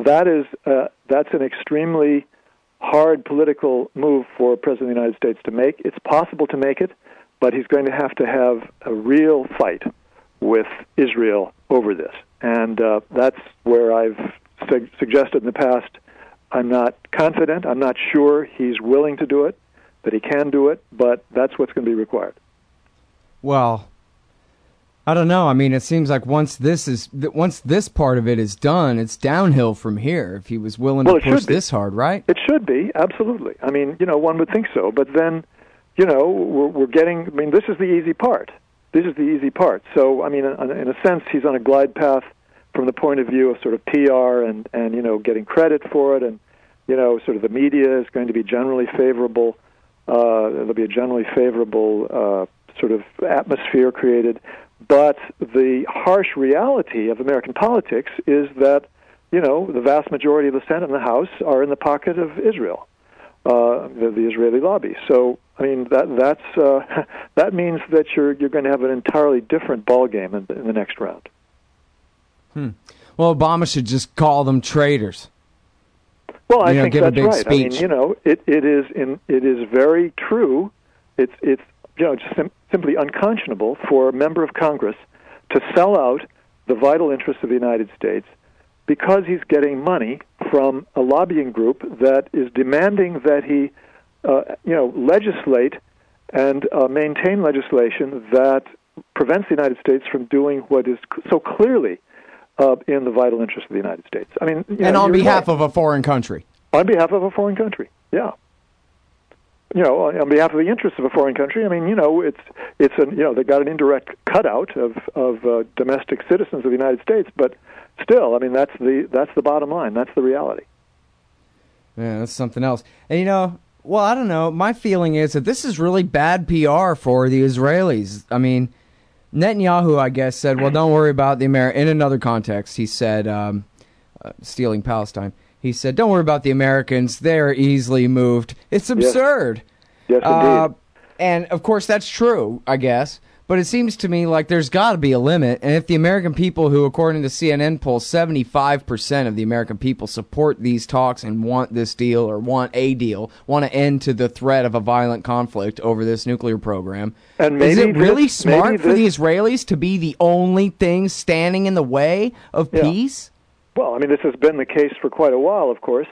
That's an extremely hard political move for President of the United States to make. It's possible to make it, but he's going to have a real fight with Israel over this. And that's where I've suggested in the past, I'm not confident, I'm not sure he's willing to do it, that he can do it, but that's what's going to be required. Well, I don't know. I mean, it seems like once this part of it is done, it's downhill from here. If he was willing to push this hard, right? It should be, absolutely. I mean, one would think so. But then, we're getting. I mean, this is the easy part. So, I mean, in a sense, he's on a glide path from the point of view of sort of PR and getting credit for it, and sort of the media is going to be generally favorable. There'll be a generally favorable sort of atmosphere created. But the harsh reality of American politics is that, the vast majority of the Senate and the House are in the pocket of Israel, the Israeli lobby. So, I mean, that means that you're going to have an entirely different ballgame in the next round. Well, Obama should just call them traitors. Well, I think that's right. Speech. I mean, it is very true. It's simply unconscionable for a member of Congress to sell out the vital interests of the United States because he's getting money from a lobbying group that is demanding that he, legislate and maintain legislation that prevents the United States from doing what is so clearly in the vital interests of the United States. I mean, and on behalf of a foreign country. On behalf of a foreign country, yeah. on behalf of the interests of a foreign country. I mean, they got an indirect cutout of domestic citizens of the United States, but still, I mean, that's the bottom line. That's the reality. Yeah, that's something else. And well, I don't know. My feeling is that this is really bad PR for the Israelis. I mean, Netanyahu, I guess, said, well, don't worry about the in another context, he said, stealing Palestine. He said, don't worry about the Americans. They're easily moved. It's absurd. Yes, indeed. And, of course, that's true, I guess. But it seems to me like there's got to be a limit. And if the American people who, according to CNN polls, 75% of the American people support these talks and want this deal or want a deal, want to end to the threat of a violent conflict over this nuclear program, and is it really smart for the Israelis to be the only thing standing in the way of peace? Well, I mean, this has been the case for quite a while, of course.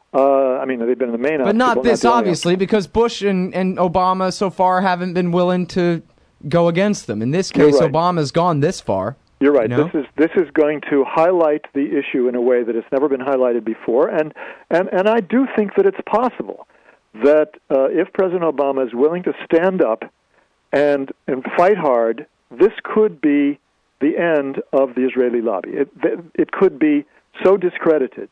I mean, they've been the main obstacle. But not this, obviously, because Bush and Obama so far haven't been willing to go against them. In this case, right. Obama's gone this far. You're right. This is going to highlight the issue in a way that has never been highlighted before, and I do think that it's possible that if President Obama is willing to stand up and fight hard, this could be the end of the Israeli lobby. It could be so discredited.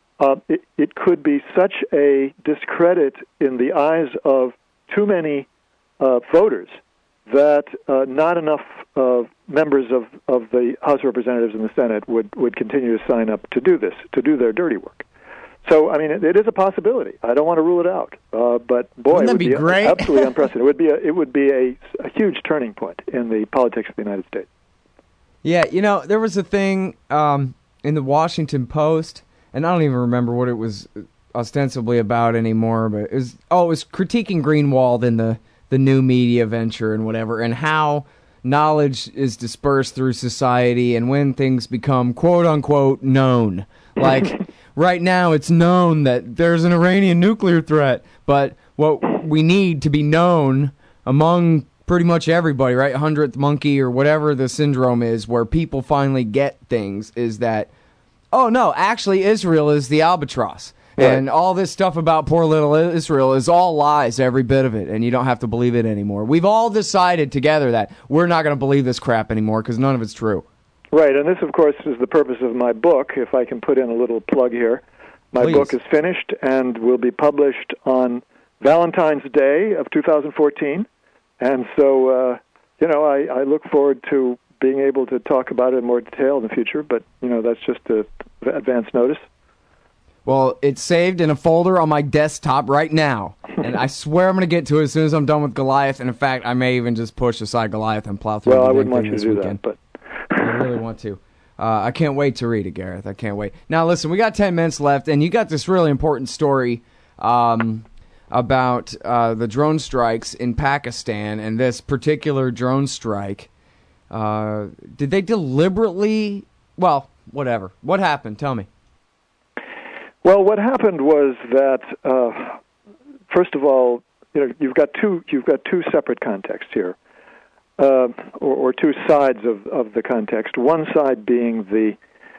It could be such a discredit in the eyes of too many voters that not enough members of the House of Representatives and the Senate would continue to sign up to do this, to do their dirty work. So, I mean, it is a possibility. I don't want to rule it out, but boy, wouldn't that be great? Absolutely unprecedented. It would be a huge turning point in the politics of the United States. Yeah, there was a thing in the Washington Post, and I don't even remember what it was ostensibly about anymore, but it was critiquing Greenwald and the new media venture and whatever, and how knowledge is dispersed through society, and when things become quote-unquote known. Like, right now it's known that there's an Iranian nuclear threat, but what we need to be known among pretty much everybody, right? 100th monkey or whatever the syndrome is, where people finally get things, is that, oh no, actually Israel is the albatross. Right. And all this stuff about poor little Israel is all lies, every bit of it, and you don't have to believe it anymore. We've all decided together that we're not going to believe this crap anymore because none of it's true. Right, and this, of course, is the purpose of my book, if I can put in a little plug here. My book is finished and will be published on Valentine's Day of 2014. And so, I look forward to being able to talk about it in more detail in the future, but, that's just an advance notice. Well, it's saved in a folder on my desktop right now, and I swear I'm going to get to it as soon as I'm done with Goliath, and in fact, I may even just push aside Goliath and plow through I wouldn't want you to do weekend. That, but... I really want to. I can't wait to read it, Gareth. I can't wait. Now, listen, we got 10 minutes left, and you got this really important story about the drone strikes in Pakistan, and this particular drone strike. Did they deliberately... Well, whatever. What happened? Tell me. Well, what happened was that, first of all, you've got two separate contexts here, or two sides of the context. One side being the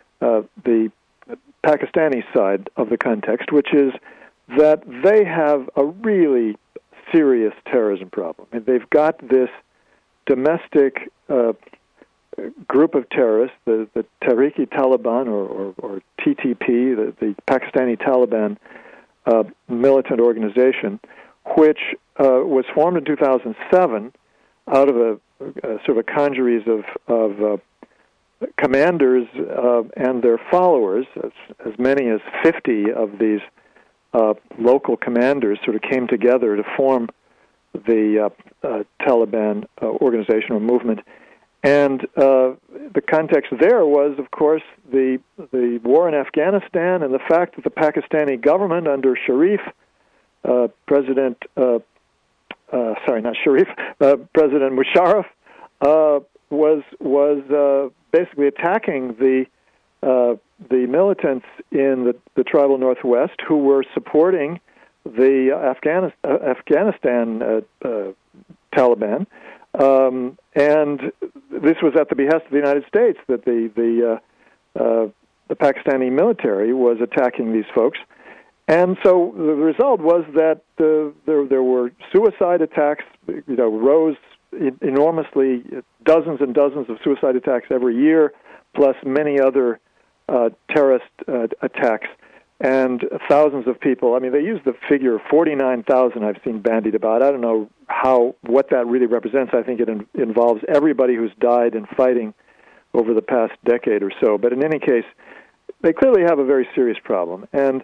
Pakistani side of the context, which is that they have a really serious terrorism problem. And they've got this domestic group of terrorists, the Tehrik-i-Taliban, or TTP, the Pakistani Taliban militant organization, which was formed in 2007 out of a sort of a congeries of commanders and their followers. As many as 50 of these local commanders sort of came together to form the Taliban organization or movement. And the context there was, of course, the war in Afghanistan and the fact that the Pakistani government under President Musharraf was basically attacking the militants in the tribal Northwest who were supporting the Afghanistan Taliban. And this was at the behest of the United States that the Pakistani military was attacking these folks. And so the result was that there were suicide attacks, rose enormously, dozens and dozens of suicide attacks every year, plus many other terrorist attacks, and thousands of people. I mean, they use the figure 49,000 I've seen bandied about. I don't know what that really represents. I think it involves everybody who's died in fighting over the past decade or so. But in any case, they clearly have a very serious problem. And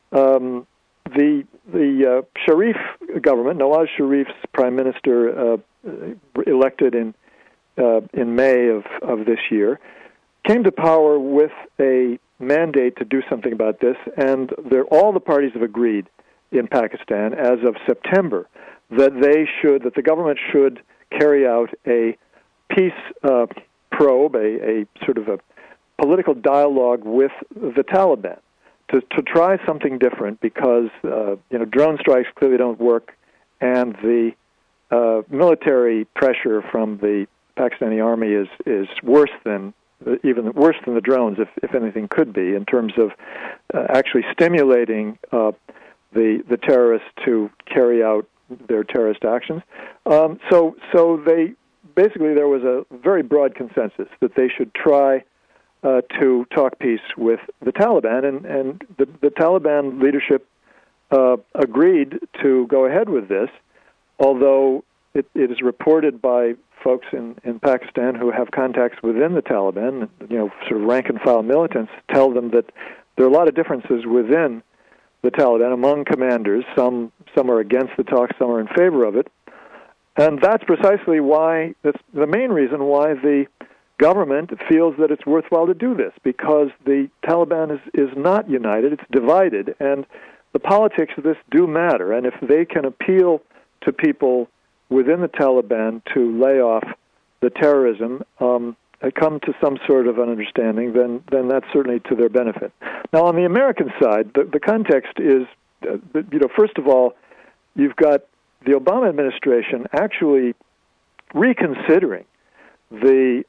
the Sharif government, Nawaz Sharif's prime minister, elected in May of this year, came to power with a mandate to do something about this, and all the parties have agreed in Pakistan as of September that the government should carry out a peace probe, a sort of a political dialogue with the Taliban to try something different, because drone strikes clearly don't work, and the military pressure from the Pakistani army is worse than the drones, if anything could be, in terms of actually stimulating the terrorists to carry out their terrorist actions. So they basically, there was a very broad consensus that they should try to talk peace with the Taliban, and the Taliban leadership agreed to go ahead with this, although it is reported by folks in Pakistan who have contacts within the Taliban, sort of rank-and-file militants, tell them that there are a lot of differences within the Taliban among commanders. Some are against the talks, some are in favor of it. And that's precisely why, that's the main reason why the government feels that it's worthwhile to do this, because the Taliban is not united, it's divided, and the politics of this do matter. And if they can appeal to people within the Taliban to lay off the terrorism, come to some sort of an understanding, then that's certainly to their benefit. Now, on the American side, the context is, first of all, you've got the Obama administration actually reconsidering the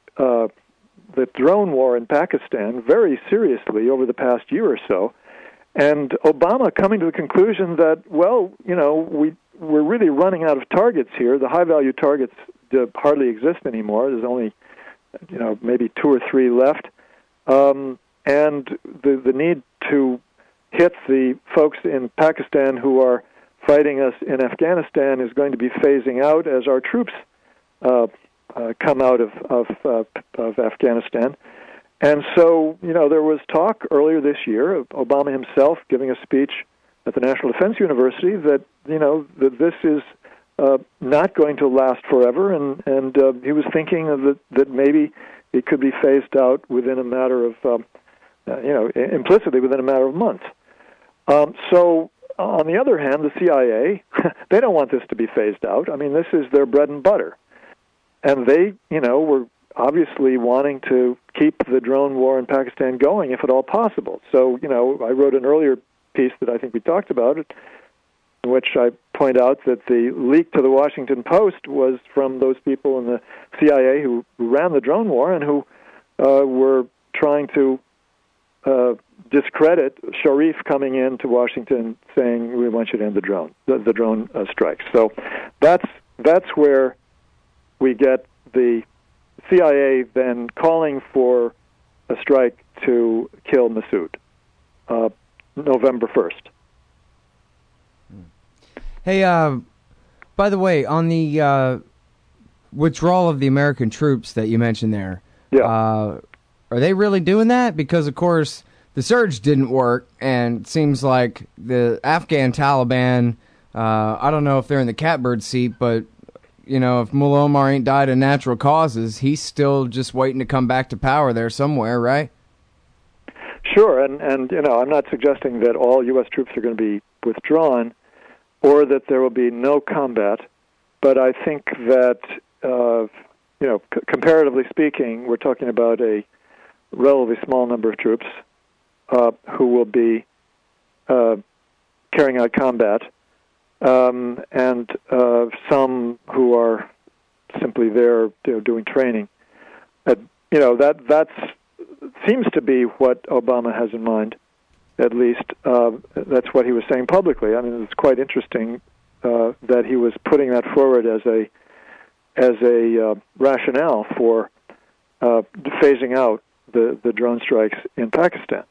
drone war in Pakistan very seriously over the past year or so, and Obama coming to the conclusion that, we're really running out of targets here. The high-value targets hardly exist anymore. There's only, maybe 2 or 3 left. And the need to hit the folks in Pakistan who are fighting us in Afghanistan is going to be phasing out as our troops come out of Afghanistan. And so, there was talk earlier this year of Obama himself giving a speech at the National Defense University that, that this is not going to last forever, and he was thinking that maybe it could be phased out within a matter of, implicitly within a matter of months. So, on the other hand, the CIA, they don't want this to be phased out. I mean, this is their bread and butter. And they, were obviously wanting to keep the drone war in Pakistan going, if at all possible. So, I wrote an earlier piece that I think we talked about, in which I point out that the leak to the Washington Post was from those people in the CIA who ran the drone war and who were trying to discredit Sharif coming in to Washington saying, we want you to end the drone strikes. So that's where we get the CIA then calling for a strike to kill Massoud, November 1st. Hey, by the way, on the withdrawal of the American troops that you mentioned there, are they really doing that? Because, of course, the surge didn't work, and it seems like the Afghan Taliban, I don't know if they're in the catbird seat, but, if Mullah Omar ain't died of natural causes, he's still just waiting to come back to power there somewhere, right? Sure, and I'm not suggesting that all U.S. troops are going to be withdrawn or that there will be no combat, but I think that, comparatively speaking, we're talking about a relatively small number of troops who will be carrying out combat, and some who are simply there doing training. That seems to be what Obama has in mind. at least, that's what he was saying publicly. I mean, it's quite interesting that he was putting that forward as a rationale for phasing out the drone strikes in Pakistan.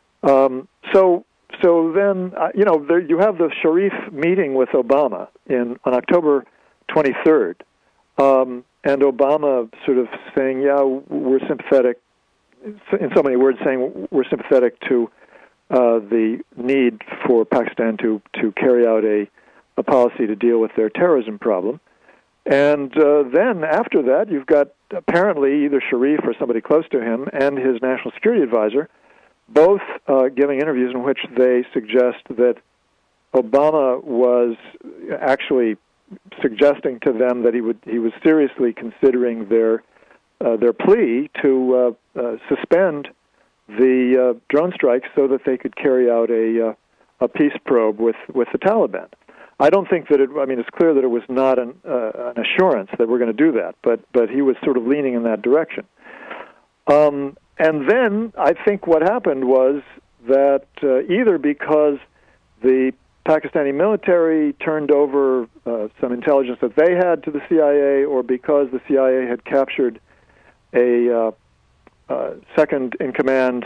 So then, there you have the Sharif meeting with Obama on October 23rd, and Obama sort of saying, yeah, we're sympathetic, in so many words saying we're sympathetic to the need for Pakistan to carry out a policy to deal with their terrorism problem. And then after that, you've got apparently either Sharif or somebody close to him and his national security advisor both giving interviews in which they suggest that Obama was actually suggesting to them that he was seriously considering their plea to suspend the drone strikes so that they could carry out a peace probe with the Taliban. I don't think that it's clear that it was not an assurance that we're going to do that, but he was sort of leaning in that direction. And then I think what happened was that either because the Pakistani military turned over some intelligence that they had to the CIA, or because the CIA had captured a second in command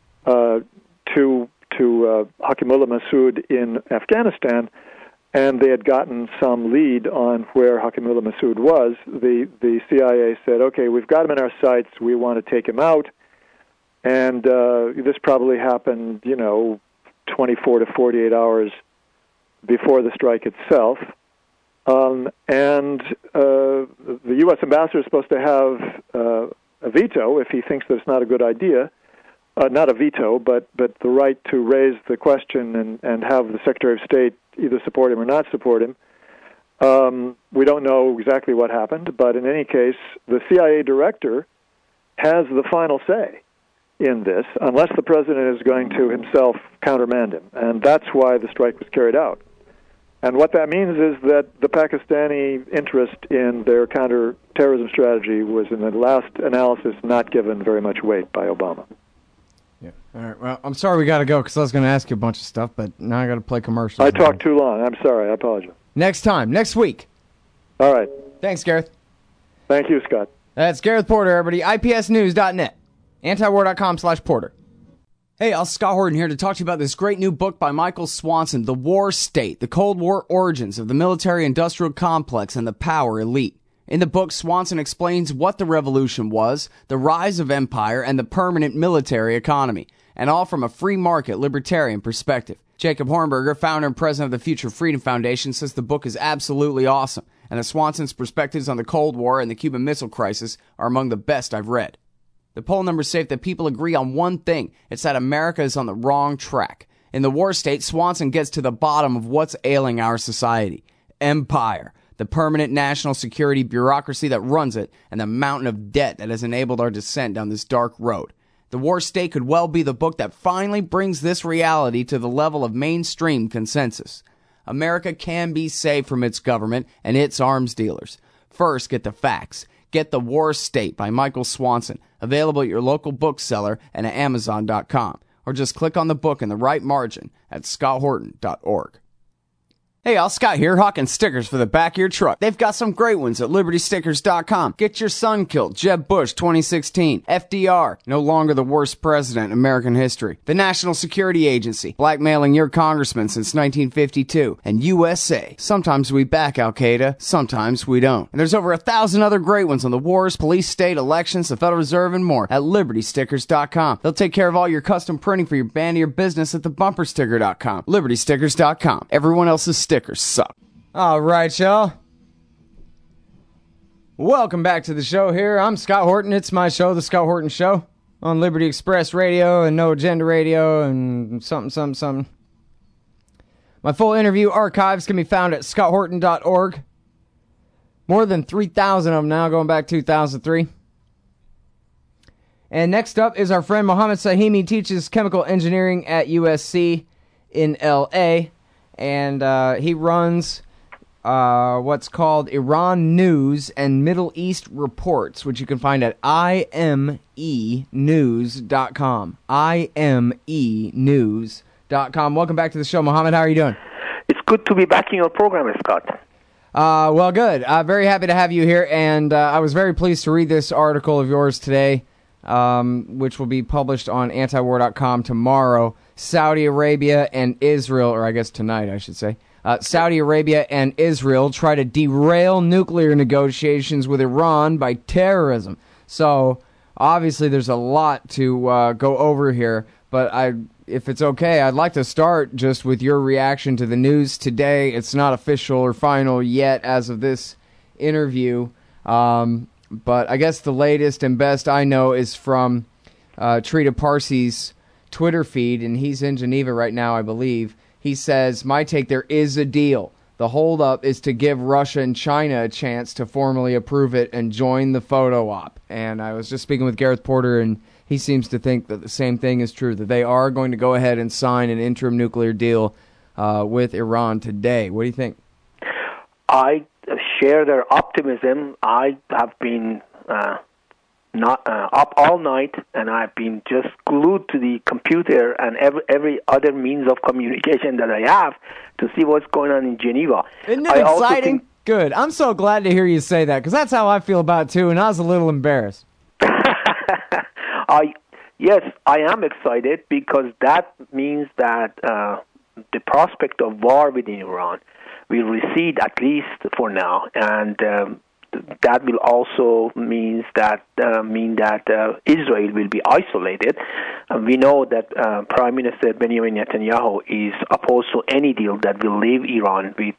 to Hakimullah Masood in Afghanistan, and they had gotten some lead on where Hakimullah Masood was, the CIA said, okay, we've got him in our sights, we want to take him out. And this probably happened, 24 to 48 hours before the strike itself. And the U.S. ambassador is supposed to have a veto if he thinks that it's not a good idea. Not a veto, but the right to raise the question and have the Secretary of State either support him or not support him. We don't know exactly what happened, but in any case, the CIA director has the final say in this, unless the president is going to himself countermand him. And that's why the strike was carried out. And what that means is that the Pakistani interest in their counterterrorism strategy was, in the last analysis, not given very much weight by Obama. Yeah. All right. Well, I'm sorry we got to go because I was going to ask you a bunch of stuff, but now I got to play commercials. I talked too long. I'm sorry. I apologize. Next week. All right. Thanks, Gareth. Thank you, Scott. That's Gareth Porter, everybody. IPSnews.net. Antiwar.com/Porter. Hey, I'll Scott Horton here to talk to you about this great new book by Michael Swanson, The War State, The Cold War Origins of the Military-Industrial Complex and the Power Elite. In the book, Swanson explains what the revolution was, the rise of empire, and the permanent military economy, and all from a free market libertarian perspective. Jacob Hornberger, founder and president of the Future Freedom Foundation, says the book is absolutely awesome, and that Swanson's perspectives on the Cold War and the Cuban Missile Crisis are among the best I've read. The poll numbers say that people agree on one thing. It's that America is on the wrong track. In The War State, Swanson gets to the bottom of what's ailing our society. Empire, the permanent national security bureaucracy that runs it, and the mountain of debt that has enabled our descent down this dark road. The War State could well be the book that finally brings this reality to the level of mainstream consensus. America can be saved from its government and its arms dealers. First, get the facts. Get The War State by Michael Swanson, available at your local bookseller and at Amazon.com. Or just click on the book in the right margin at scotthorton.org. Hey, all, Scott here, hawking stickers for the back of your truck. They've got some great ones at LibertyStickers.com. Get your son killed, Jeb Bush 2016. FDR, no longer the worst president in American history. The National Security Agency, blackmailing your congressman since 1952. And USA, sometimes we back Al-Qaeda, sometimes we don't. And there's over 1,000 other great ones on the wars, police, state, elections, the Federal Reserve, and more at LibertyStickers.com. They'll take care of all your custom printing for your band or your business at thebumpersticker.com. LibertyStickers.com. Everyone else's stickers suck. All right, y'all. Welcome back to the show here. I'm Scott Horton. It's my show, The Scott Horton Show, on Liberty Express Radio and No Agenda Radio and something. My full interview archives can be found at scotthorton.org. More than 3,000 of them now, going back 2003. And next up is our friend Mohammed Sahimi. He teaches chemical engineering at USC in L.A., and he runs what's called Iran News and Middle East Reports, which you can find at imenews.com. imenews.com. InterNewsWire.com. Welcome back to the show, Mohammed. How are you doing? It's good to be back in your program, Scott. Well, good. Very happy to have you here, and I was very pleased to read this article of yours today, which will be published on antiwar.com tomorrow. Saudi Arabia and Israel, or I guess tonight, I should say. Saudi Arabia and Israel try to derail nuclear negotiations with Iran by terrorism. So, obviously, there's a lot to go over here, but if it's okay, I'd like to start just with your reaction to the news today. It's not official or final yet as of this interview, but I guess the latest and best I know is from Trita Parsi's Twitter feed, and he's in Geneva right now, I believe. He says, my take, there is a deal. The holdup is to give Russia and China a chance to formally approve it and join the photo op. And I was just speaking with Gareth Porter, and he seems to think that the same thing is true, that they are going to go ahead and sign an interim nuclear deal with Iran today. What do you think? I share their optimism. I have been not up all night, and I've been just glued to the computer and every other means of communication that I have to see what's going on in Geneva. Isn't it exciting? Good. I'm so glad to hear you say that, because that's how I feel about it too, and I was a little embarrassed. Yes, I am excited, because that means that the prospect of war within Iran will recede, at least for now, and that will also mean that Israel will be isolated. We know that Prime Minister Benjamin Netanyahu is opposed to any deal that will leave Iran with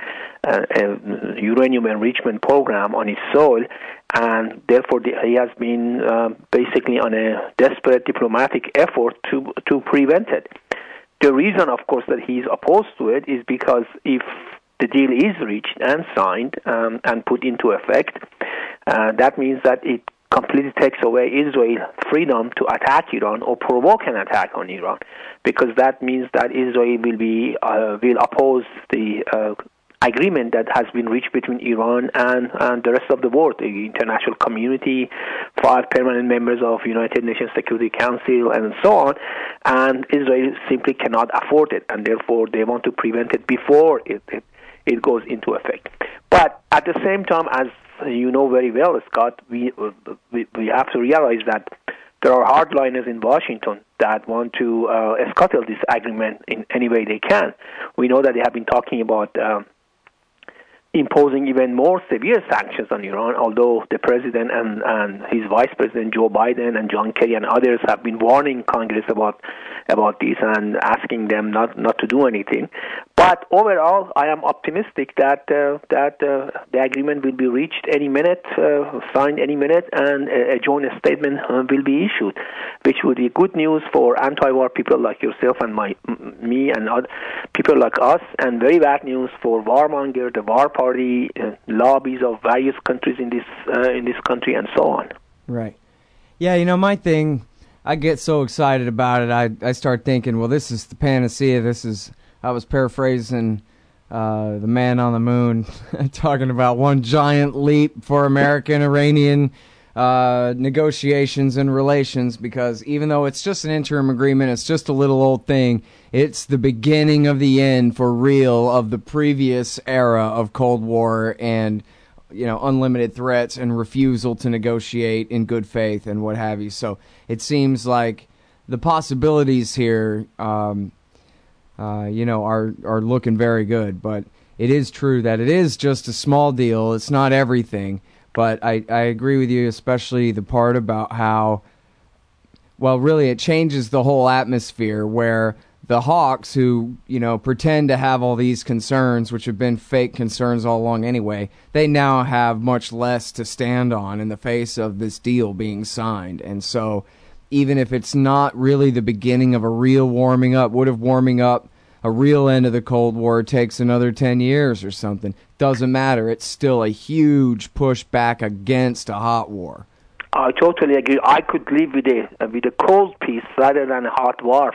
a uranium enrichment program on its soil, and therefore he has been basically on a desperate diplomatic effort to prevent it. The reason, of course, that he's opposed to it is because if the deal is reached and signed and put into effect, that means that it completely takes away Israel's freedom to attack Iran or provoke an attack on Iran, because that means that Israel will oppose the agreement that has been reached between Iran and the rest of the world, the international community, 5 permanent members of United Nations Security Council, and so on. And Israel simply cannot afford it, and therefore they want to prevent it before it goes into effect. But at the same time, as you know very well, Scott, we have to realize that there are hardliners in Washington that want to scuttle this agreement in any way they can. We know that they have been talking about imposing even more severe sanctions on Iran, although the president and his vice president, Joe Biden and John Kerry and others, have been warning Congress about this and asking them not to do anything. But overall, I am optimistic that the agreement will be reached any minute, signed any minute, and a joint statement will be issued, which would be good news for anti-war people like yourself and me and other people like us, and very bad news for warmonger, the war party, lobbies of various countries in this country, and so on. Right. Yeah, my thing, I get so excited about it. I start thinking, well, this is the panacea. I was paraphrasing the man on the moon, talking about one giant leap for American-Iranian negotiations and relations, because even though it's just an interim agreement, it's just a little old thing, it's the beginning of the end for real of the previous era of Cold War and unlimited threats and refusal to negotiate in good faith and what have you. So it seems like the possibilities here are looking very good, but it is true that it is just a small deal. It's not everything, but I agree with you, especially the part about how, well, really it changes the whole atmosphere where the hawks who, pretend to have all these concerns, which have been fake concerns all along anyway, they now have much less to stand on in the face of this deal being signed. And so even if it's not really the beginning of a real warming up, a real end of the Cold War takes another 10 years or something, doesn't matter. It's still a huge push back against a hot war. I totally agree. I could live with a cold peace rather than a hot war.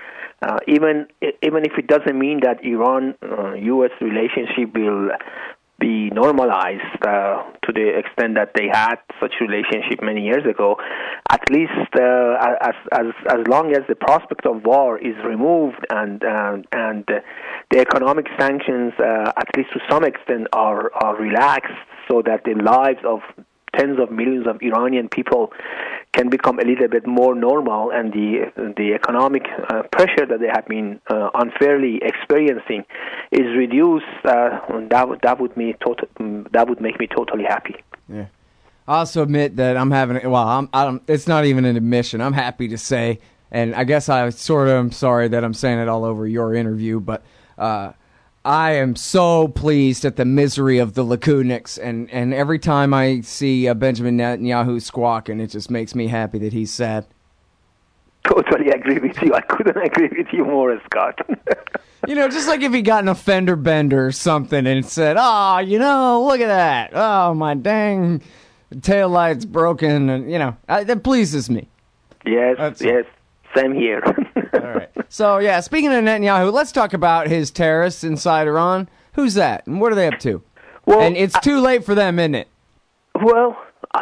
Even if it doesn't mean that Iran-U.S. relationship will be normalized to the extent that they had such relationship many years ago. At least as long as the prospect of war is removed and the economic sanctions, at least to some extent, are relaxed, so that the lives of tens of millions of Iranian people can become a little bit more normal, and the economic pressure that they have been unfairly experiencing is reduced. That would make me totally happy. Yeah, I also admit that I'm having. Well, I'm. It's not even an admission. I'm happy to say, and I guess I sort of am sorry that I'm saying it all over your interview, but I am so pleased at the misery of the Likudniks, and every time I see Benjamin Netanyahu squawking, it just makes me happy that he's sad. Totally agree with you. I couldn't agree with you more, Scott. Just like if he got an a fender bender or something and said, look at that. Oh, my dang taillight's broken. And, that pleases me. Yes, same here. All right. So, speaking of Netanyahu, let's talk about his terrorists inside Iran. Who's that, and what are they up to? Well, and it's too late for them, isn't it? Well,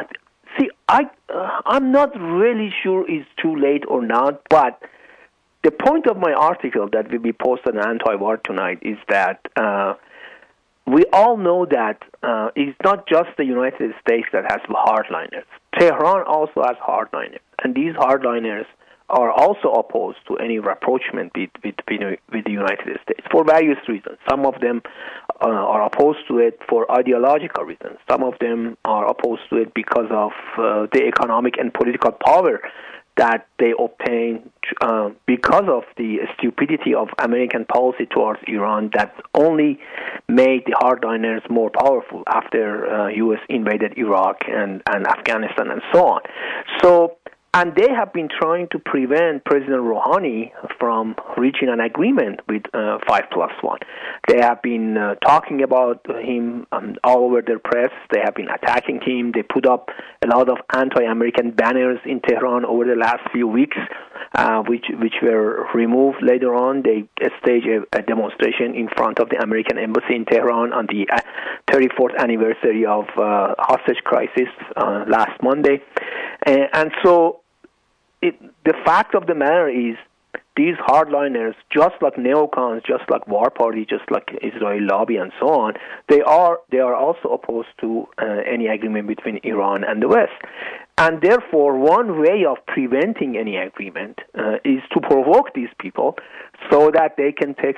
I'm not really sure it's too late or not, but the point of my article that will be posted on Anti-War Tonight is that we all know that it's not just the United States that has hardliners. Tehran also has hardliners, and these hardliners are also opposed to any rapprochement with the United States for various reasons. Some of them are opposed to it for ideological reasons. Some of them are opposed to it because of the economic and political power that they obtain because of the stupidity of American policy towards Iran that only made the hardliners more powerful after U.S. invaded Iraq and Afghanistan and so on. And they have been trying to prevent President Rouhani from reaching an agreement with 5+1. They have been talking about him all over their press. They have been attacking him. They put up a lot of anti-American banners in Tehran over the last few weeks, which were removed later on. They staged a demonstration in front of the American embassy in Tehran on the 34th anniversary of hostage crisis last Monday. And so the fact of the matter is these hardliners, just like neocons, just like War Party, just like Israel Lobby and so on, they are also opposed to any agreement between Iran and the West. And therefore, one way of preventing any agreement is to provoke these people so that they can take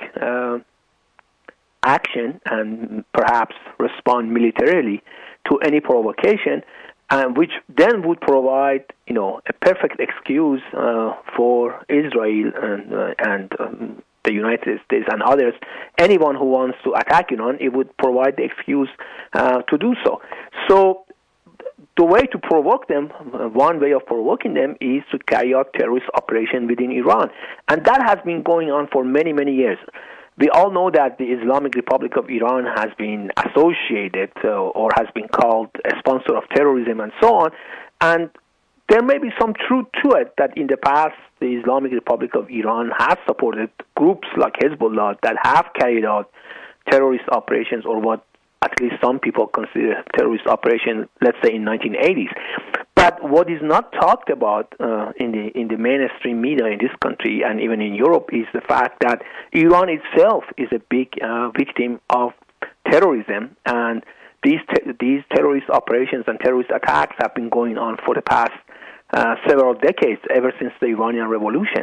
action and perhaps respond militarily to any provocation, which then would provide, a perfect excuse for Israel and the United States and others, anyone who wants to attack Iran, it would provide the excuse to do so. So the way to provoke them, one way of provoking them is to carry out terrorist operation within Iran. And that has been going on for many, many years. We all know that the Islamic Republic of Iran has been associated or has been called a sponsor of terrorism and so on. And there may be some truth to it that in the past, the Islamic Republic of Iran has supported groups like Hezbollah that have carried out terrorist operations, or what at least some people consider terrorist operations, let's say in 1980s. But what is not talked about in the mainstream media in this country and even in Europe is the fact that Iran itself is a big victim of terrorism, and these terrorist operations and terrorist attacks have been going on for the past several decades, ever since the Iranian Revolution.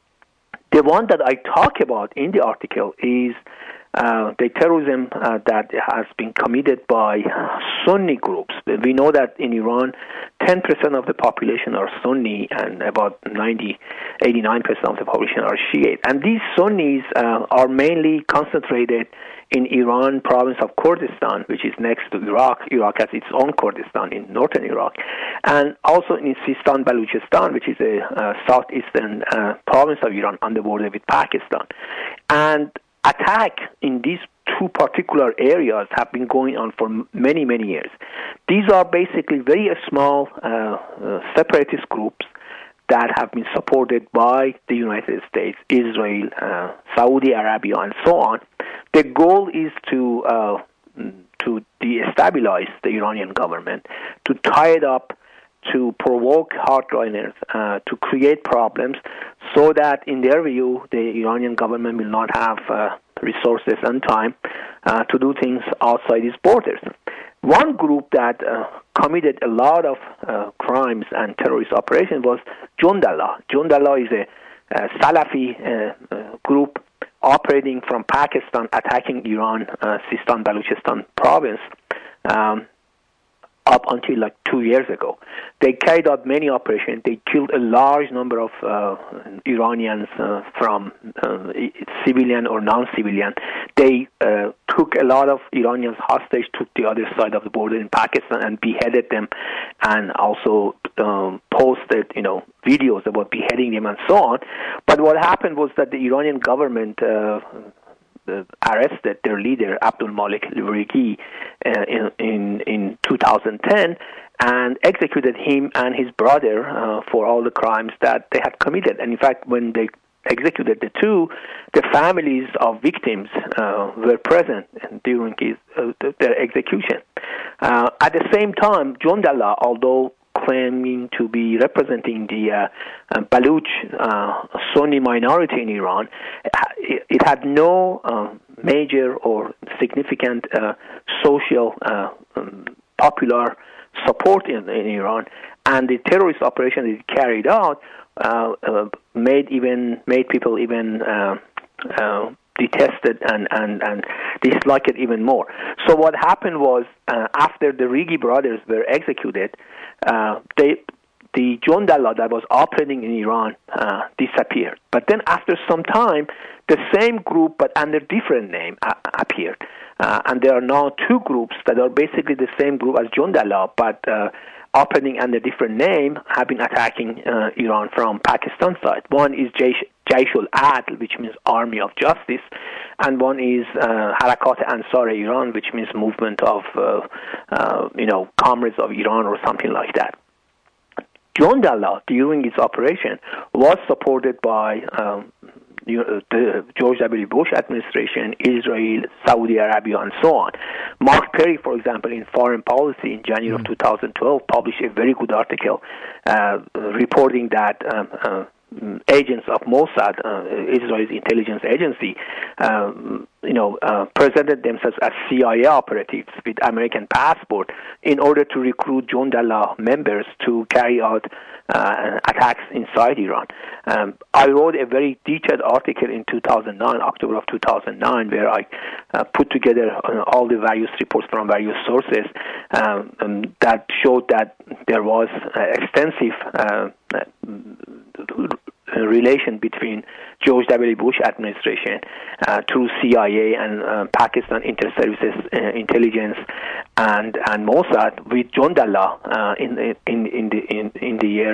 The one that I talk about in the article is the terrorism that has been committed by Sunni groups. We know that in Iran, 10% of the population are Sunni and about 89% of the population are Shiite. And these Sunnis are mainly concentrated in Iran province of Kurdistan, which is next to Iraq. Iraq has its own Kurdistan in northern Iraq. And also in Sistan Baluchistan, which is a southeastern province of Iran on the border with Pakistan. And attack in these two particular areas have been going on for many, many years. These are basically very small separatist groups that have been supported by the United States, Israel, Saudi Arabia, and so on. The goal is to to destabilize the Iranian government, to tie it up, to provoke hardliners, to create problems, so that, in their view, the Iranian government will not have resources and time to do things outside its borders. One group that committed a lot of crimes and terrorist operations was Jundallah. Jundallah is a Salafi group operating from Pakistan, attacking Iran, Sistan Baluchistan province, up until like 2 years ago. They carried out many operations. They killed a large number of Iranians from civilian or non-civilian. They took a lot of Iranians hostage to the other side of the border in Pakistan and beheaded them, and also posted, videos about beheading them and so on. But what happened was that the Iranian government arrested their leader, Abdul Malik al-Riqi, in 2010, and executed him and his brother for all the crimes that they had committed. And in fact, when they executed the two, the families of victims were present during their execution. At the same time, Jundallah, although claiming to be representing the Baluch Sunni minority in Iran, it had no major or significant social popular support in Iran, and the terrorist operation it carried out made people even detested and disliked it even more. So what happened was, after the Riqi brothers were executed, the Jundallah that was operating in Iran disappeared. But then after some time, the same group but under different name appeared. And there are now two groups that are basically the same group as Jundallah, but operating under different name, have been attacking Iran from Pakistan side. One is Jaish al-Adl, which means Army of Justice, and one is Harakat Ansar-e-Iran, which means Movement of, Comrades of Iran or something like that. Jundallah, during its operation, was supported by the George W. Bush administration, Israel, Saudi Arabia, and so on. Mark Perry, for example, in Foreign Policy in January of 2012, published a very good article reporting that agents of Mossad, Israel's intelligence agency, presented themselves as CIA operatives with American passport in order to recruit Jundallah members to carry out attacks inside Iran. I wrote a very detailed article in October of 2009, where I put together all the various reports from various sources that showed that there was extensive relation between George W. Bush administration through CIA and Pakistan Inter-Services Intelligence and Mossad with Jundallah in the year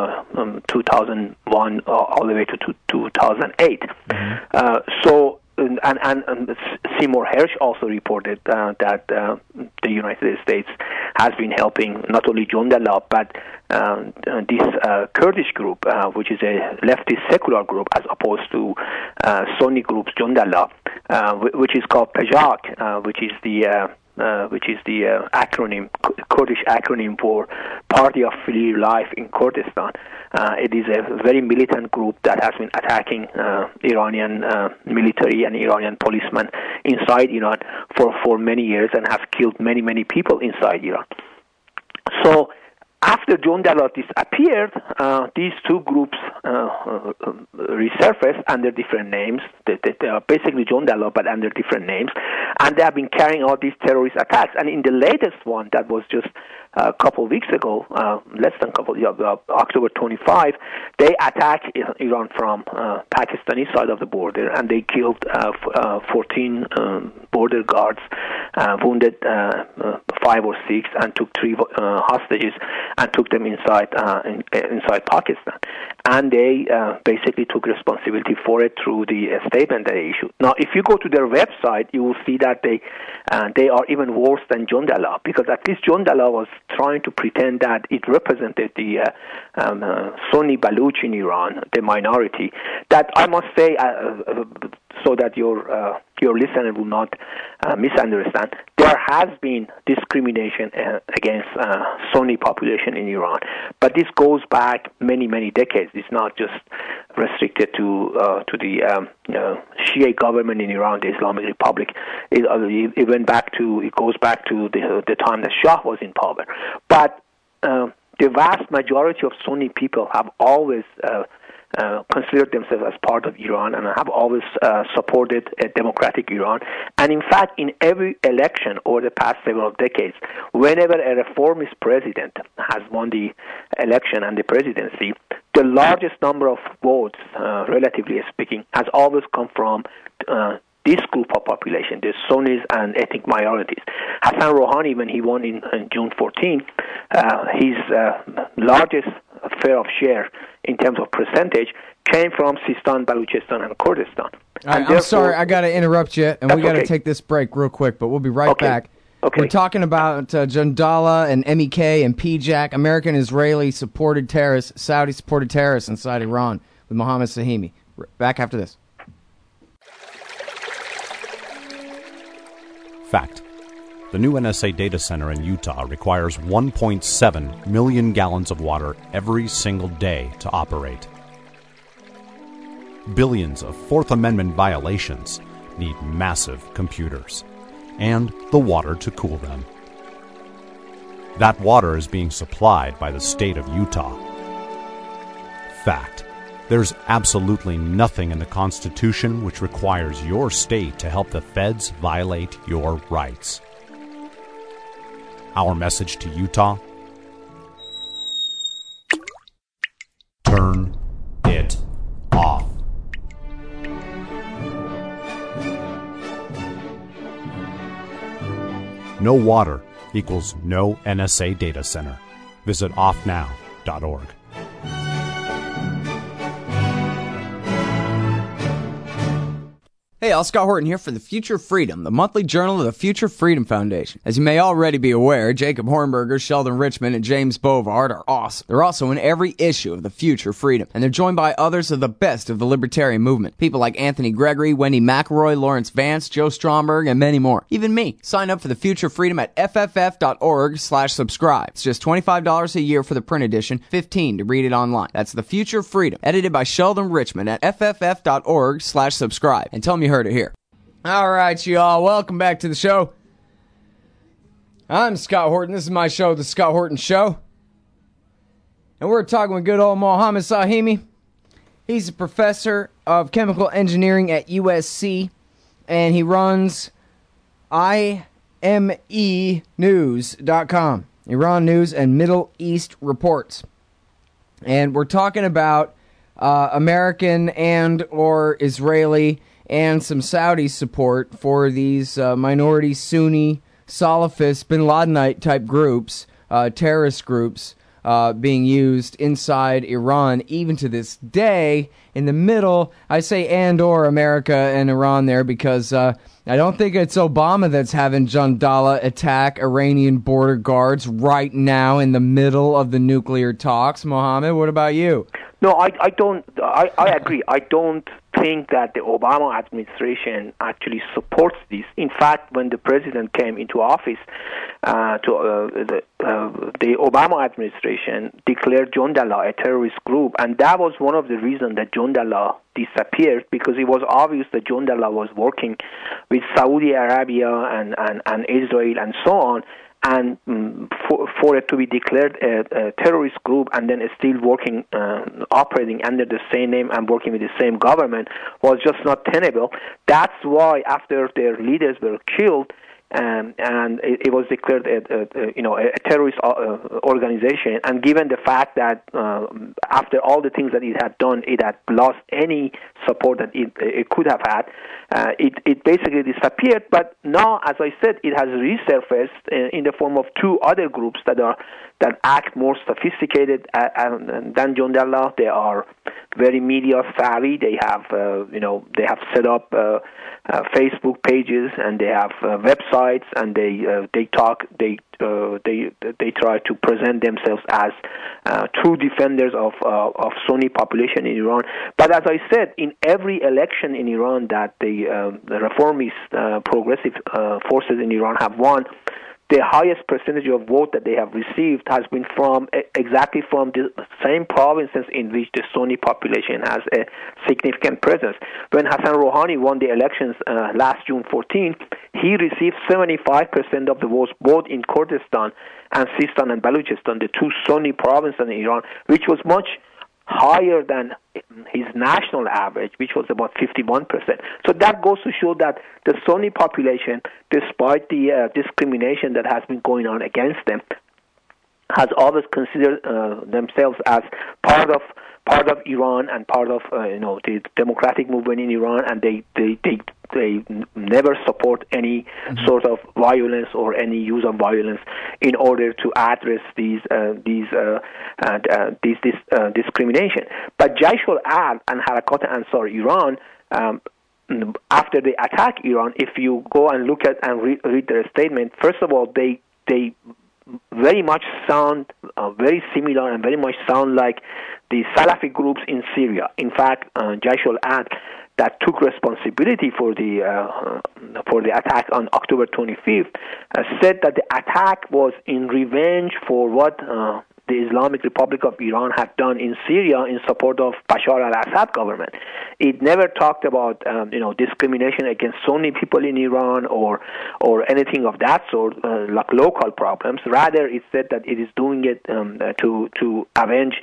2001 all the way to 2008. So. And Seymour Hersh also reported that the United States has been helping not only Jundallah but this Kurdish group, which is a leftist secular group, as opposed to Sunni groups Jundallah, which is called PAJAK, which is the acronym, Kurdish acronym for Party of Free Life in Kurdistan. It is a very militant group that has been attacking Iranian military and Iranian policemen inside Iran for many years and has killed many people inside Iran. So after Jundallah disappeared, these two groups resurfaced under different names. They are basically Jundallah, but under different names, and they have been carrying out these terrorist attacks. And in the latest one, that was just a couple of weeks ago, less than a couple, October 25, they attacked Iran from Pakistani side of the border, and they killed 14 border guards, wounded 5 or 6, and took 3 hostages and took them inside Pakistan. And they basically took responsibility for it through the statement they issued. Now, if you go to their website, you will see that they are even worse than Jundallah, because at least Jundallah was trying to pretend that it represented the Sunni Baluch in Iran, the minority. That I must say, so that your listener will not misunderstand, there has been discrimination against Sunni population in Iran, but this goes back many decades. It's not just restricted to the Shia government in Iran, the Islamic Republic. It goes back to the time that Shah was in power. But the vast majority of Sunni people have always considered themselves as part of Iran and have always supported a democratic Iran. And in fact, in every election over the past several decades, whenever a reformist president has won the election and the presidency, the largest number of votes, relatively speaking, has always come from this group of population, the Sunnis and ethnic minorities. Hassan Rouhani, when he won in June 14, his largest share in terms of percentage came from Sistan, Baluchistan, and Kurdistan. I'm sorry, I got to interrupt you, and we got to take this break real quick, but we'll be right back. Okay. We're talking about Jandala and MEK and PJAC, American Israeli supported terrorists, Saudi supported terrorists inside Iran with Mohammed Sahimi. Back after this. Fact. The new NSA data center in Utah requires 1.7 million gallons of water every single day to operate. Billions of Fourth Amendment violations need massive computers and the water to cool them. That water is being supplied by the state of Utah. Fact. There's absolutely nothing in the Constitution which requires your state to help the feds violate your rights. Our message to Utah: turn it off. No water equals no NSA data center. Visit offnow.org. Hey, all, Scott Horton here for The Future Freedom, the monthly journal of the Future Freedom Foundation. As you may already be aware, Jacob Hornberger, Sheldon Richman, and James Bovard are awesome. They're also in every issue of The Future Freedom, and they're joined by others of the best of the libertarian movement. People like Anthony Gregory, Wendy McElroy, Lawrence Vance, Joe Stromberg, and many more. Even me. Sign up for The Future Freedom at fff.org/subscribe. It's just $25 a year for the print edition, $15 to read it online. That's The Future Freedom, edited by Sheldon Richman at fff.org/subscribe. And tell me you heard it here. All right, you all. Welcome back to the show. I'm Scott Horton. This is my show, The Scott Horton Show. And we're talking with good old Mohammed Sahimi. He's a professor of chemical engineering at USC, and he runs IMEnews.com, Iran News and Middle East Reports. And we're talking about American and or Israeli and some Saudi support for these minority Sunni, Salafist, bin Ladenite type groups, terrorist groups, being used inside Iran, even to this day. In the middle, I say and or America and Iran there because I don't think it's Obama that's having Jandala attack Iranian border guards right now in the middle of the nuclear talks. Mohammed, what about you? No, I don't. I agree. I don't think that the Obama administration actually supports this. In fact, when the president came into office, the Obama administration declared Jandala a terrorist group, and that was one of the reasons that Jandala disappeared, because it was obvious that Jandala was working with Saudi Arabia and Israel and so on. And for it to be declared a terrorist group and then still working, operating under the same name and working with the same government was just not tenable. That's why after their leaders were killed, and it was declared a terrorist organization. And given the fact that after all the things that it had done, it had lost any support that it could have had, it basically disappeared. But now, as I said, it has resurfaced in the form of two other groups that act more sophisticated than Jandala. They are very media savvy. They have, they have set up Facebook pages, and they have websites, and they try to present themselves as true defenders of Sunni population in Iran. But as I said, in every election in Iran that the reformist progressive forces in Iran have won, the highest percentage of vote that they have received has been exactly from the same provinces in which the Sunni population has a significant presence. When Hassan Rouhani won the elections last June 14, he received 75% of the votes both in Kurdistan and Sistan and Baluchistan, the two Sunni provinces in Iran, which was much higher than his national average, which was about 51%. So that goes to show that the Sunni population, despite the discrimination that has been going on against them, has always considered themselves as part of Iran and part of the democratic movement in Iran, and they never support any sort of violence or any use of violence in order to address these discrimination. But Jaish al-Adl and Harakat Ansar Iran, after they attack Iran, if you go and look at and read their statement, first of all, they very much sound very similar and very much sound like the Salafi groups in Syria. In fact, Jaish al-Adl, that took responsibility for the attack on October 25th, said that the attack was in revenge for what the Islamic Republic of Iran had done in Syria in support of Bashar al-Assad government. It never talked about discrimination against Sunni people in Iran or anything of that sort, like local problems. Rather, it said that it is doing it to avenge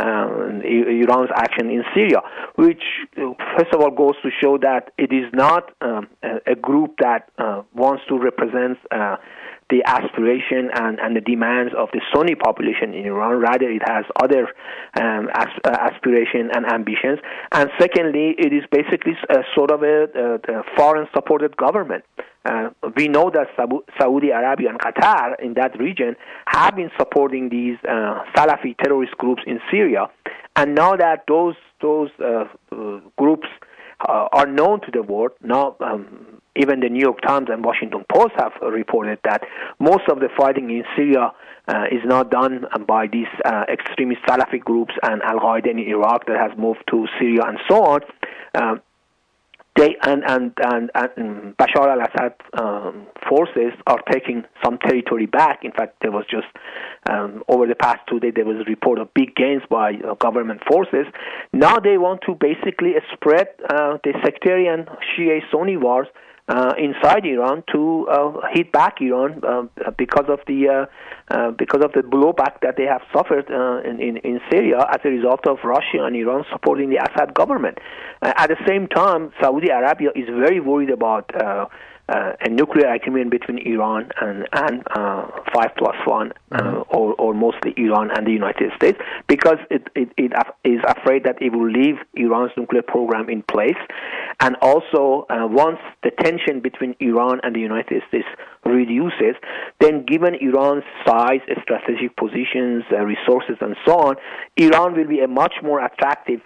Iran's action in Syria, which first of all goes to show that it is not a group that wants to represent the aspiration and the demands of the Sunni population in Iran. Rather, it has other aspiration and ambitions. And secondly, it is basically a sort of a foreign-supported government. We know that Saudi Arabia and Qatar in that region have been supporting these Salafi terrorist groups in Syria. And now that those groups are known to the world, now even the New York Times and Washington Post have reported that most of the fighting in Syria is now done by these extremist Salafi groups and Al-Qaeda in Iraq that has moved to Syria and so on. They and Bashar al-Assad forces are taking some territory back. In fact, there was just over the past 2 days there was a report of big gains by government forces. Now they want to basically spread the sectarian Shia-Sunni wars inside Iran to hit back Iran because of the blowback that they have suffered in Syria as a result of Russia and Iran supporting the Assad government. At the same time, Saudi Arabia is very worried about a nuclear agreement between Iran and 5+1, or mostly Iran and the United States, because it is afraid that it will leave Iran's nuclear program in place. And also, once the tension between Iran and the United States reduces, then given Iran's size, strategic positions, resources, and so on, Iran will be a much more attractive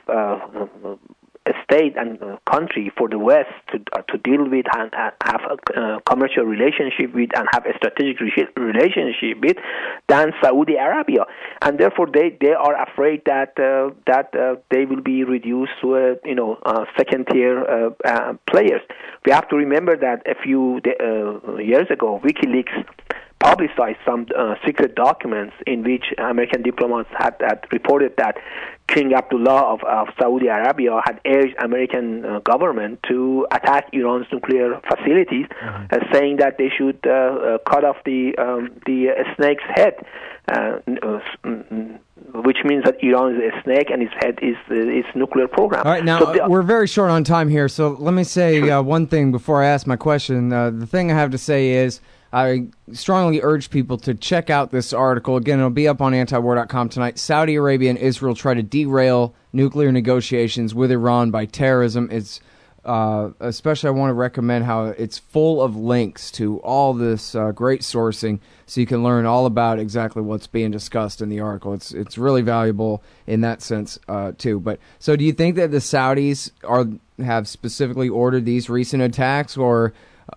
state and country for the West to deal with and have a commercial relationship with and have a strategic relationship with than Saudi Arabia, and therefore they are afraid that they will be reduced to second tier players. We have to remember that a few years ago, WikiLeaks publicized some secret documents in which American diplomats had reported that King Abdullah of Saudi Arabia had urged American government to attack Iran's nuclear facilities, saying that they should cut off the snake's head, which means that Iran is a snake and its head is its nuclear program. All right, now we're very short on time here, so let me say one thing before I ask my question. The thing I have to say is I strongly urge people to check out this article. Again, it'll be up on antiwar.com tonight. Saudi Arabia and Israel try to derail nuclear negotiations with Iran by terrorism. It's Especially I want to recommend how it's full of links to all this great sourcing, so you can learn all about exactly what's being discussed in the article. It's really valuable in that sense too. But so, do you think that the Saudis have specifically ordered these recent attacks, or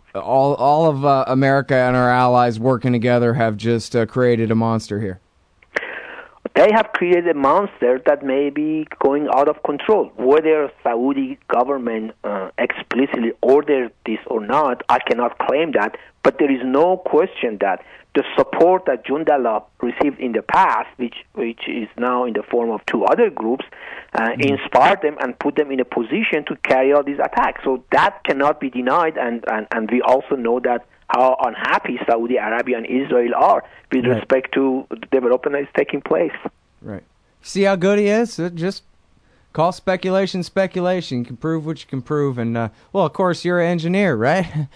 all of America and our allies working together have just created a monster here? They have created a monster that may be going out of control. Whether Saudi government explicitly ordered this or not, I cannot claim that. But there is no question that the support that Jundallah received in the past, which is now in the form of two other groups, inspired them and put them in a position to carry out these attacks. So that cannot be denied, and we also know that how unhappy Saudi Arabia and Israel are with respect to the development that is taking place. Right. See how good he is? Just call speculation speculation. You can prove what you can prove. And, well, of course, you're an engineer, right?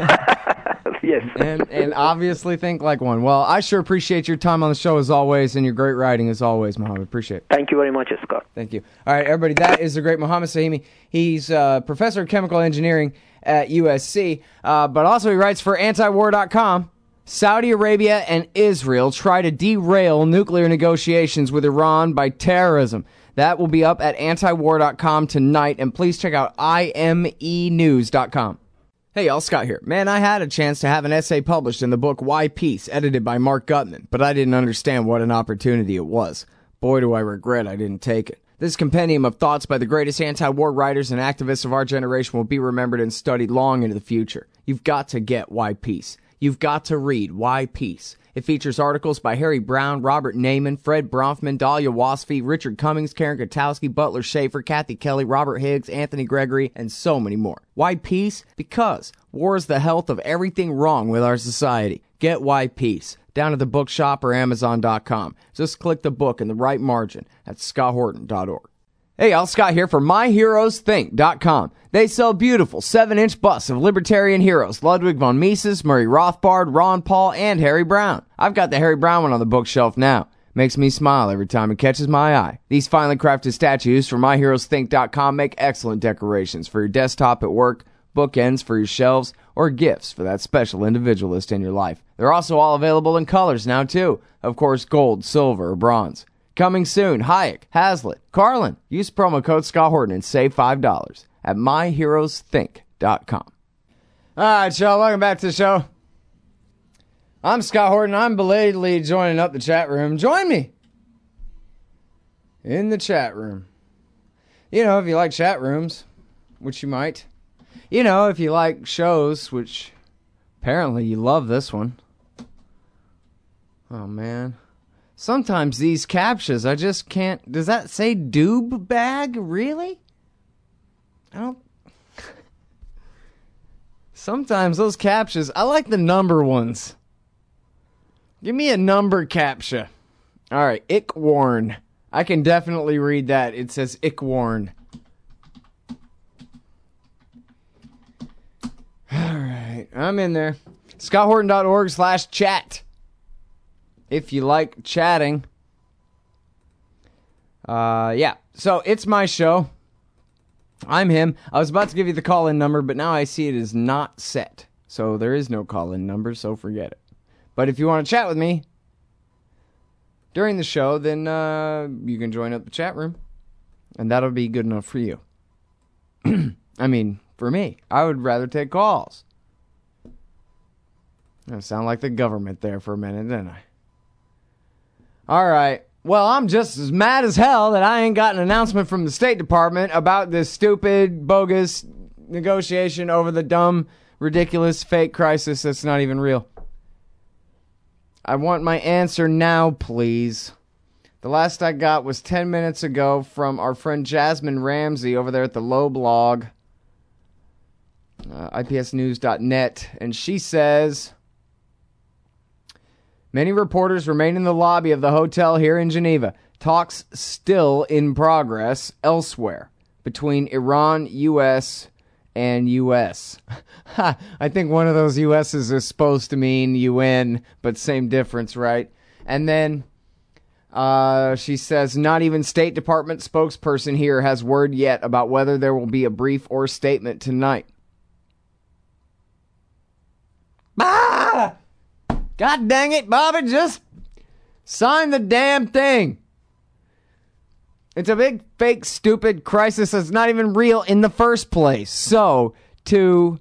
Yes. and obviously think like one. Well, I sure appreciate your time on the show as always, and your great writing as always, Mohammed. Appreciate it. Thank you very much, Scott. Thank you. All right, everybody, that is the great Mohammed Sahimi. He's professor of chemical engineering at USC, but also he writes for antiwar.com. Saudi Arabia and Israel try to derail nuclear negotiations with Iran by terrorism. That will be up at antiwar.com tonight, and please check out imenews.com. Hey y'all, Scott here. Man, I had a chance to have an essay published in the book Why Peace, edited by Mark Gutman, but I didn't understand what an opportunity it was. Boy, do I regret I didn't take it. This compendium of thoughts by the greatest anti-war writers and activists of our generation will be remembered and studied long into the future. You've got to get Why Peace. You've got to read Why Peace. It features articles by Harry Brown, Robert Naiman, Fred Bronfman, Dahlia Wasfi, Richard Cummings, Karen Kotowski, Butler Schaefer, Kathy Kelly, Robert Higgs, Anthony Gregory, and so many more. Why Peace? Because war is the health of everything wrong with our society. Get Why Peace down at the bookshop or Amazon.com. Just click the book in the right margin at scotthorton.org. Hey, y'all, Scott here for MyHeroesThink.com. They sell beautiful 7-inch busts of libertarian heroes, Ludwig von Mises, Murray Rothbard, Ron Paul, and Harry Brown. I've got the Harry Brown one on the bookshelf now. Makes me smile every time it catches my eye. These finely crafted statues from MyHeroesThink.com make excellent decorations for your desktop at work, bookends for your shelves, or gifts for that special individualist in your life. They're also all available in colors now, too. Of course, gold, silver, or bronze. Coming soon, Hayek, Hazlitt, Carlin. Use promo code Scott Horton and save $5 at MyHeroesThink.com. All right, y'all, welcome back to the show. I'm Scott Horton. I'm belatedly joining up the chat room. Join me in the chat room. You know, if you like chat rooms, which you might. You know, if you like shows, which apparently you love this one. Oh, man. Sometimes these captchas, I just can't... Does that say doob bag? Really? I don't... Sometimes those captchas... I like the number ones. Give me a number captcha. Alright, Ickwarn. I can definitely read that. It says Ickwarn. Alright, I'm in there. ScottHorton.org/chat. If you like chatting. Yeah. So, it's my show. I'm him. I was about to give you the call-in number, but now I see it is not set. So, there is no call-in number, so forget it. But if you want to chat with me during the show, then you can join up the chat room. And that'll be good enough for you. I mean, for me. I would rather take calls. I sound like the government there for a minute, didn't I? All right. Well, I'm just as mad as hell that I ain't got an announcement from the State Department about this stupid, bogus negotiation over the dumb, ridiculous, fake crisis that's not even real. I want my answer now, please. The last I got was 10 minutes ago from our friend Jasmine Ramsey over there at the Low Blog, ipsnews.net, and she says... Many reporters remain in the lobby of the hotel here in Geneva. Talks still in progress elsewhere between Iran, U.S., and U.S. I think one of those U.S.'s is supposed to mean UN, but same difference, right? And then She says, not even State Department spokesperson here has word yet about whether there will be a brief or statement tonight. Ah! God dang it, Bobby, just sign the damn thing. It's a big, fake, stupid crisis that's not even real in the first place. So, to,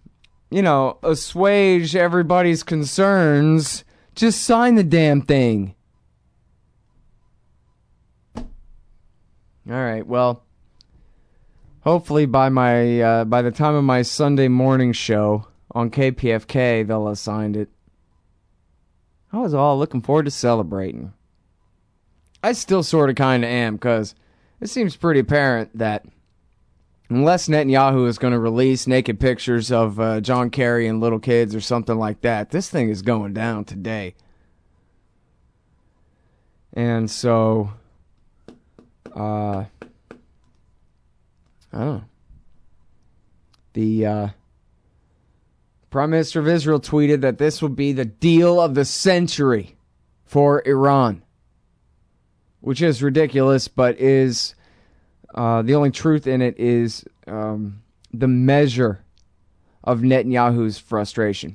assuage everybody's concerns, just sign the damn thing. All right, well, hopefully by the time of my Sunday morning show on KPFK, they'll have signed it. I was all looking forward to celebrating. I still sort of kind of am, because it seems pretty apparent that unless Netanyahu is going to release naked pictures of John Kerry and little kids or something like that, this thing is going down today. And so, I don't know. The Prime Minister of Israel tweeted that this will be the deal of the century for Iran, which is ridiculous, but is the only truth in it is the measure of Netanyahu's frustration.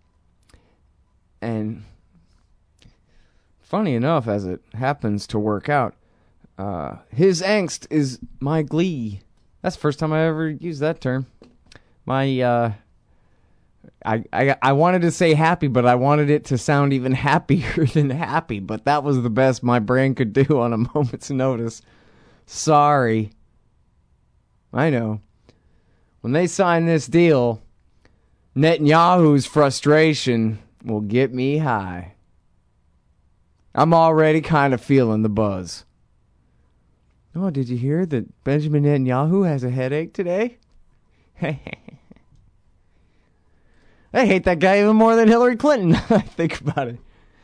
And funny enough, as it happens to work out, his angst is my glee. That's the first time I ever used that term. I wanted to say happy, but I wanted it to sound even happier than happy. But that was the best my brain could do on a moment's notice. Sorry. I know. When they sign this deal, Netanyahu's frustration will get me high. I'm already kind of feeling the buzz. Oh, did you hear that Benjamin Netanyahu has a headache today? I hate that guy even more than Hillary Clinton. I think about it.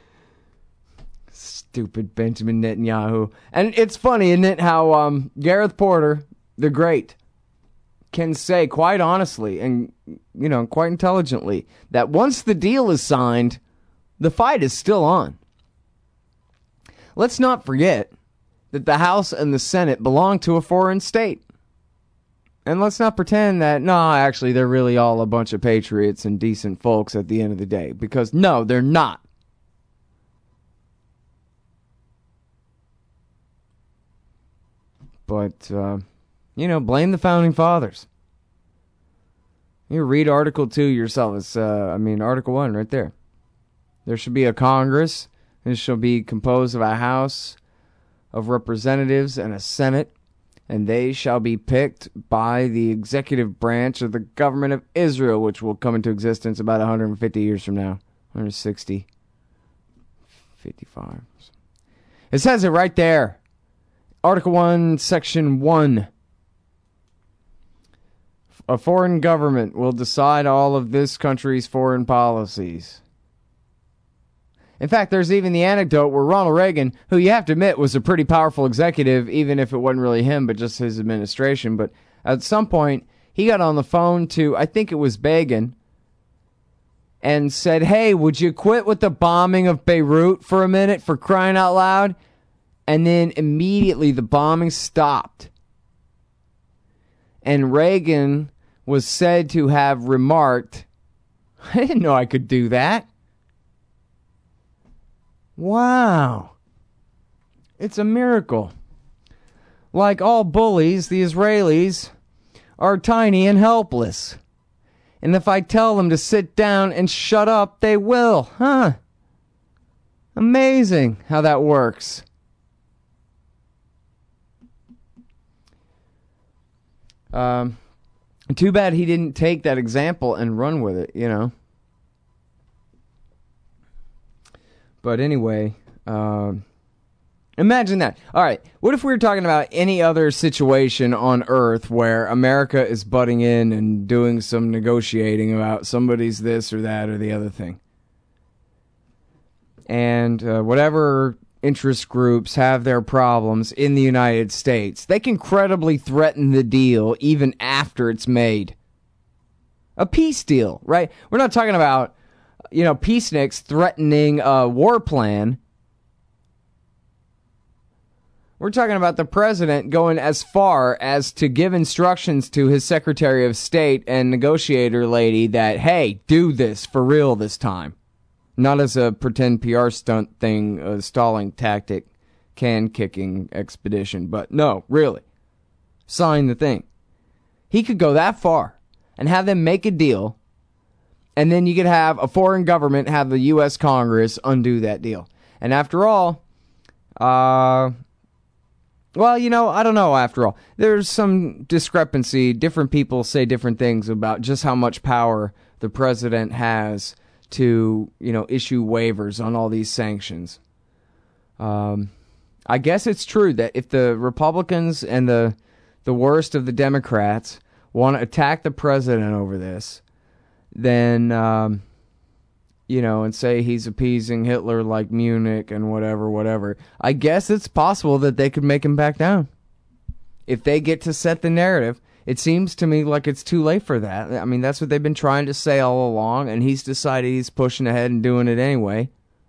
Stupid Benjamin Netanyahu. And it's funny, isn't it, how Gareth Porter, the great, can say quite honestly and, quite intelligently that once the deal is signed, the fight is still on. Let's not forget that the House and the Senate belong to a foreign state. And let's not pretend that, no, actually, they're really all a bunch of patriots and decent folks at the end of the day. Because, no, they're not. But, blame the Founding Fathers. You read Article 2 yourself. It's, Article 1 right there. There should be a Congress. It shall be composed of a House of Representatives and a Senate. And they shall be picked by the executive branch of the government of Israel, which will come into existence about 150 years from now. 160. 55. It says it right there. Article 1, Section 1. A foreign government will decide all of this country's foreign policies. In fact, there's even the anecdote where Ronald Reagan, who you have to admit was a pretty powerful executive, even if it wasn't really him, but just his administration. But at some point, he got on the phone to, I think it was Begin, and said, hey, would you quit with the bombing of Beirut for a minute, for crying out loud? And then immediately the bombing stopped. And Reagan was said to have remarked, I didn't know I could do that. Wow. It's a miracle. Like all bullies, the Israelis are tiny and helpless. And if I tell them to sit down and shut up, they will. Huh? Amazing how that works. Too bad he didn't take that example and run with it, But anyway, imagine that. All right, what if we were talking about any other situation on Earth where America is butting in and doing some negotiating about somebody's this or that or the other thing? And whatever interest groups have their problems in the United States, they can credibly threaten the deal even after it's made. A peace deal, right? We're not talking about peaceniks threatening a war plan. We're talking about the president going as far as to give instructions to his Secretary of State and negotiator lady that, hey, do this for real this time. Not as a pretend PR stunt thing, a stalling tactic, can-kicking expedition, but no, really. Sign the thing. He could go that far and have them make a deal, and then you could have a foreign government have the U.S. Congress undo that deal. And after all, well, you know, I don't know after all. There's some discrepancy. Different people say different things about just how much power the president has to, you know, issue waivers on all these sanctions. I guess it's true that if the Republicans and the worst of the Democrats want to attack the president over this, then, you know, and say he's appeasing Hitler like Munich and whatever, I guess it's possible that they could make him back down. If they get to set the narrative, it seems to me like it's too late for that. I mean, that's what they've been trying to say all along, and he's decided he's pushing ahead and doing it anyway.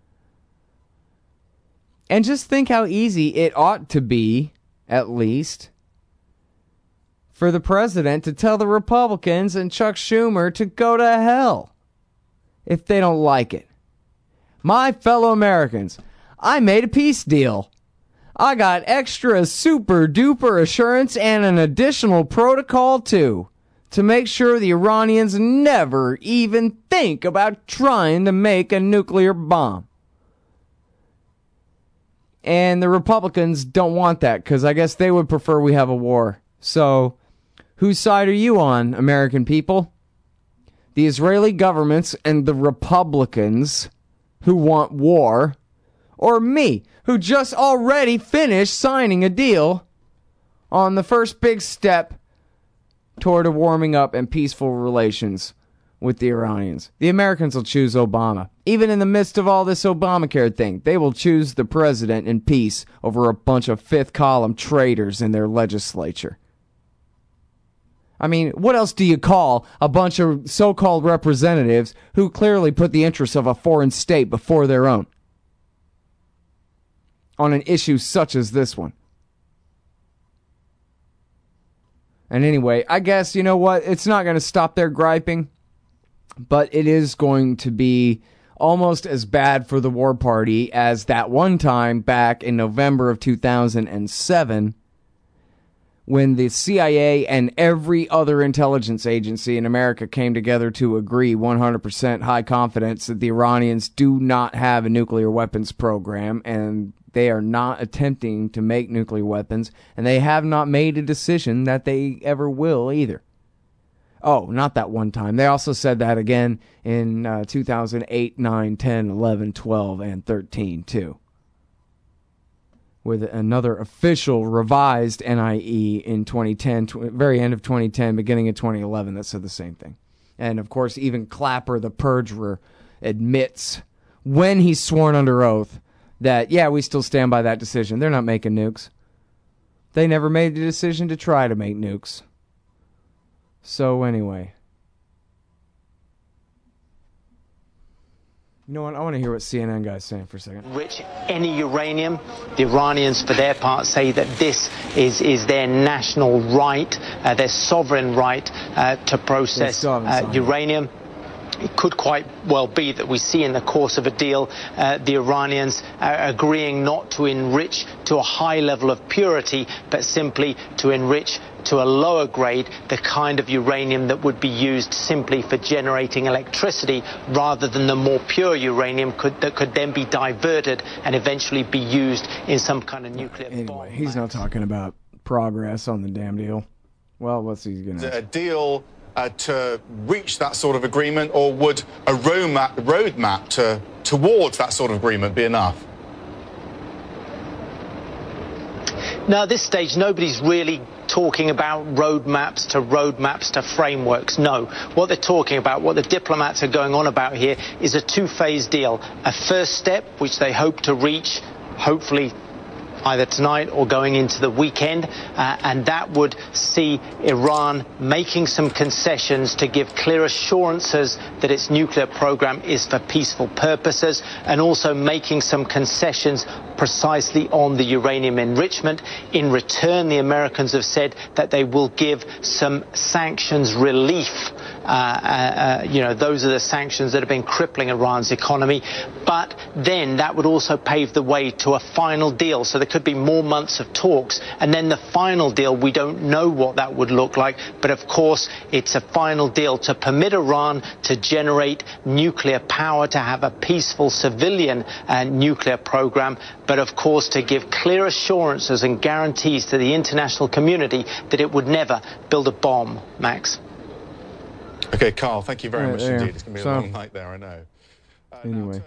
And just think how easy it ought to be, at least, for the president to tell the Republicans and Chuck Schumer to go to hell if they don't like it. My fellow Americans, I made a peace deal. I got extra super duper assurance and an additional protocol too, to make sure the Iranians never even think about trying to make a nuclear bomb. And the Republicans don't want that, because I guess they would prefer we have a war. So, whose side are you on, American people? The Israeli governments and the Republicans who want war, or me, who just already finished signing a deal on the first big step toward a warming up and peaceful relations with the Iranians? The Americans will choose Obama. Even in the midst of all this Obamacare thing, they will choose the president in peace over a bunch of fifth column traitors in their legislature. I mean, what else do you call a bunch of so-called representatives who clearly put the interests of a foreign state before their own on an issue such as this one? And anyway, I guess, you know what? It's not going to stop their griping, but it is going to be almost as bad for the war party as that one time back in November of 2007 when the CIA and every other intelligence agency in America came together to agree 100% high confidence that the Iranians do not have a nuclear weapons program, and they are not attempting to make nuclear weapons, and they have not made a decision that they ever will either. Oh, not that one time. They also said that again in 2008, 9, 10, 11, 12, and 13 too, with another official revised NIE in 2010, very end of 2010, beginning of 2011, that said the same thing. And, of course, even Clapper, the perjurer, admits when he's sworn under oath that, yeah, we still stand by that decision. They're not making nukes. They never made the decision to try to make nukes. So, anyway. You know what? I want to hear what CNN guy's saying for a second. Rich any uranium. The Iranians, for their part, say that this is their national right, their sovereign right to process uranium. It could quite well be that we see in the course of a deal the Iranians agreeing not to enrich to a high level of purity, but simply to enrich to a lower grade, the kind of uranium that would be used simply for generating electricity, rather than the more pure uranium that could then be diverted and eventually be used in some kind of nuclear bomb. Anyway, he's not talking about progress on the damn deal. Well, what's he going to... A deal to reach that sort of agreement, or would a roadmap towards that sort of agreement be enough? Now, at this stage, nobody's really talking about roadmaps to frameworks. No. What they're talking about, what the diplomats are going on about here, is a two-phase deal. A first step, which they hope to reach, hopefully either tonight or going into the weekend, and that would see Iran making some concessions to give clear assurances that its nuclear program is for peaceful purposes, and also making some concessions precisely on the uranium enrichment. In return, the Americans have said that they will give some sanctions relief. Those are the sanctions that have been crippling Iran's economy. But then that would also pave the way to a final deal. So there could be more months of talks. And then the final deal, we don't know what that would look like. But of course, it's a final deal to permit Iran to generate nuclear power, to have a peaceful civilian nuclear program. But of course, to give clear assurances and guarantees to the international community that it would never build a bomb, Max. Okay, Carl, thank you very much indeed. It's going to be a long night there, I know. Anyway.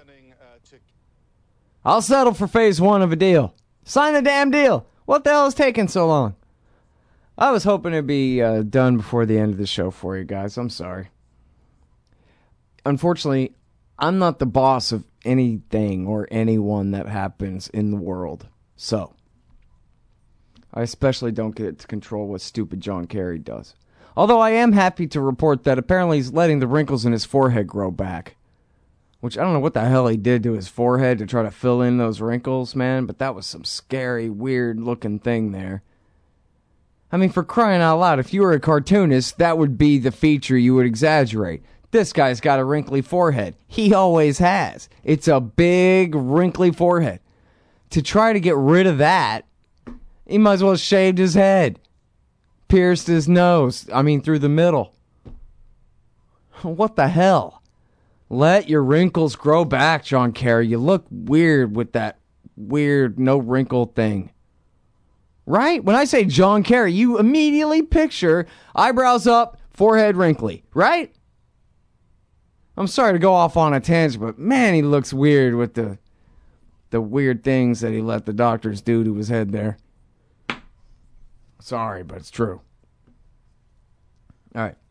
I'll settle for phase 1 of a deal. Sign the damn deal. What the hell is taking so long? I was hoping it'd be done before the end of the show for you guys. I'm sorry. Unfortunately, I'm not the boss of anything or anyone that happens in the world. So, I especially don't get to control what stupid John Kerry does. Although I am happy to report that apparently he's letting the wrinkles in his forehead grow back. Which, I don't know what the hell he did to his forehead to try to fill in those wrinkles, man. But that was some scary, weird-looking thing there. I mean, for crying out loud, if you were a cartoonist, that would be the feature you would exaggerate. This guy's got a wrinkly forehead. He always has. It's a big, wrinkly forehead. To try to get rid of that, he might as well have shaved his head. Pierced his nose. Through the middle. What the hell? Let your wrinkles grow back, John Kerry. You look weird with that weird no wrinkle thing. Right? When I say John Kerry, you immediately picture eyebrows up, forehead wrinkly. Right? I'm sorry to go off on a tangent, but man, he looks weird with the weird things that he let the doctors do to his head there. Sorry, but it's true. All right.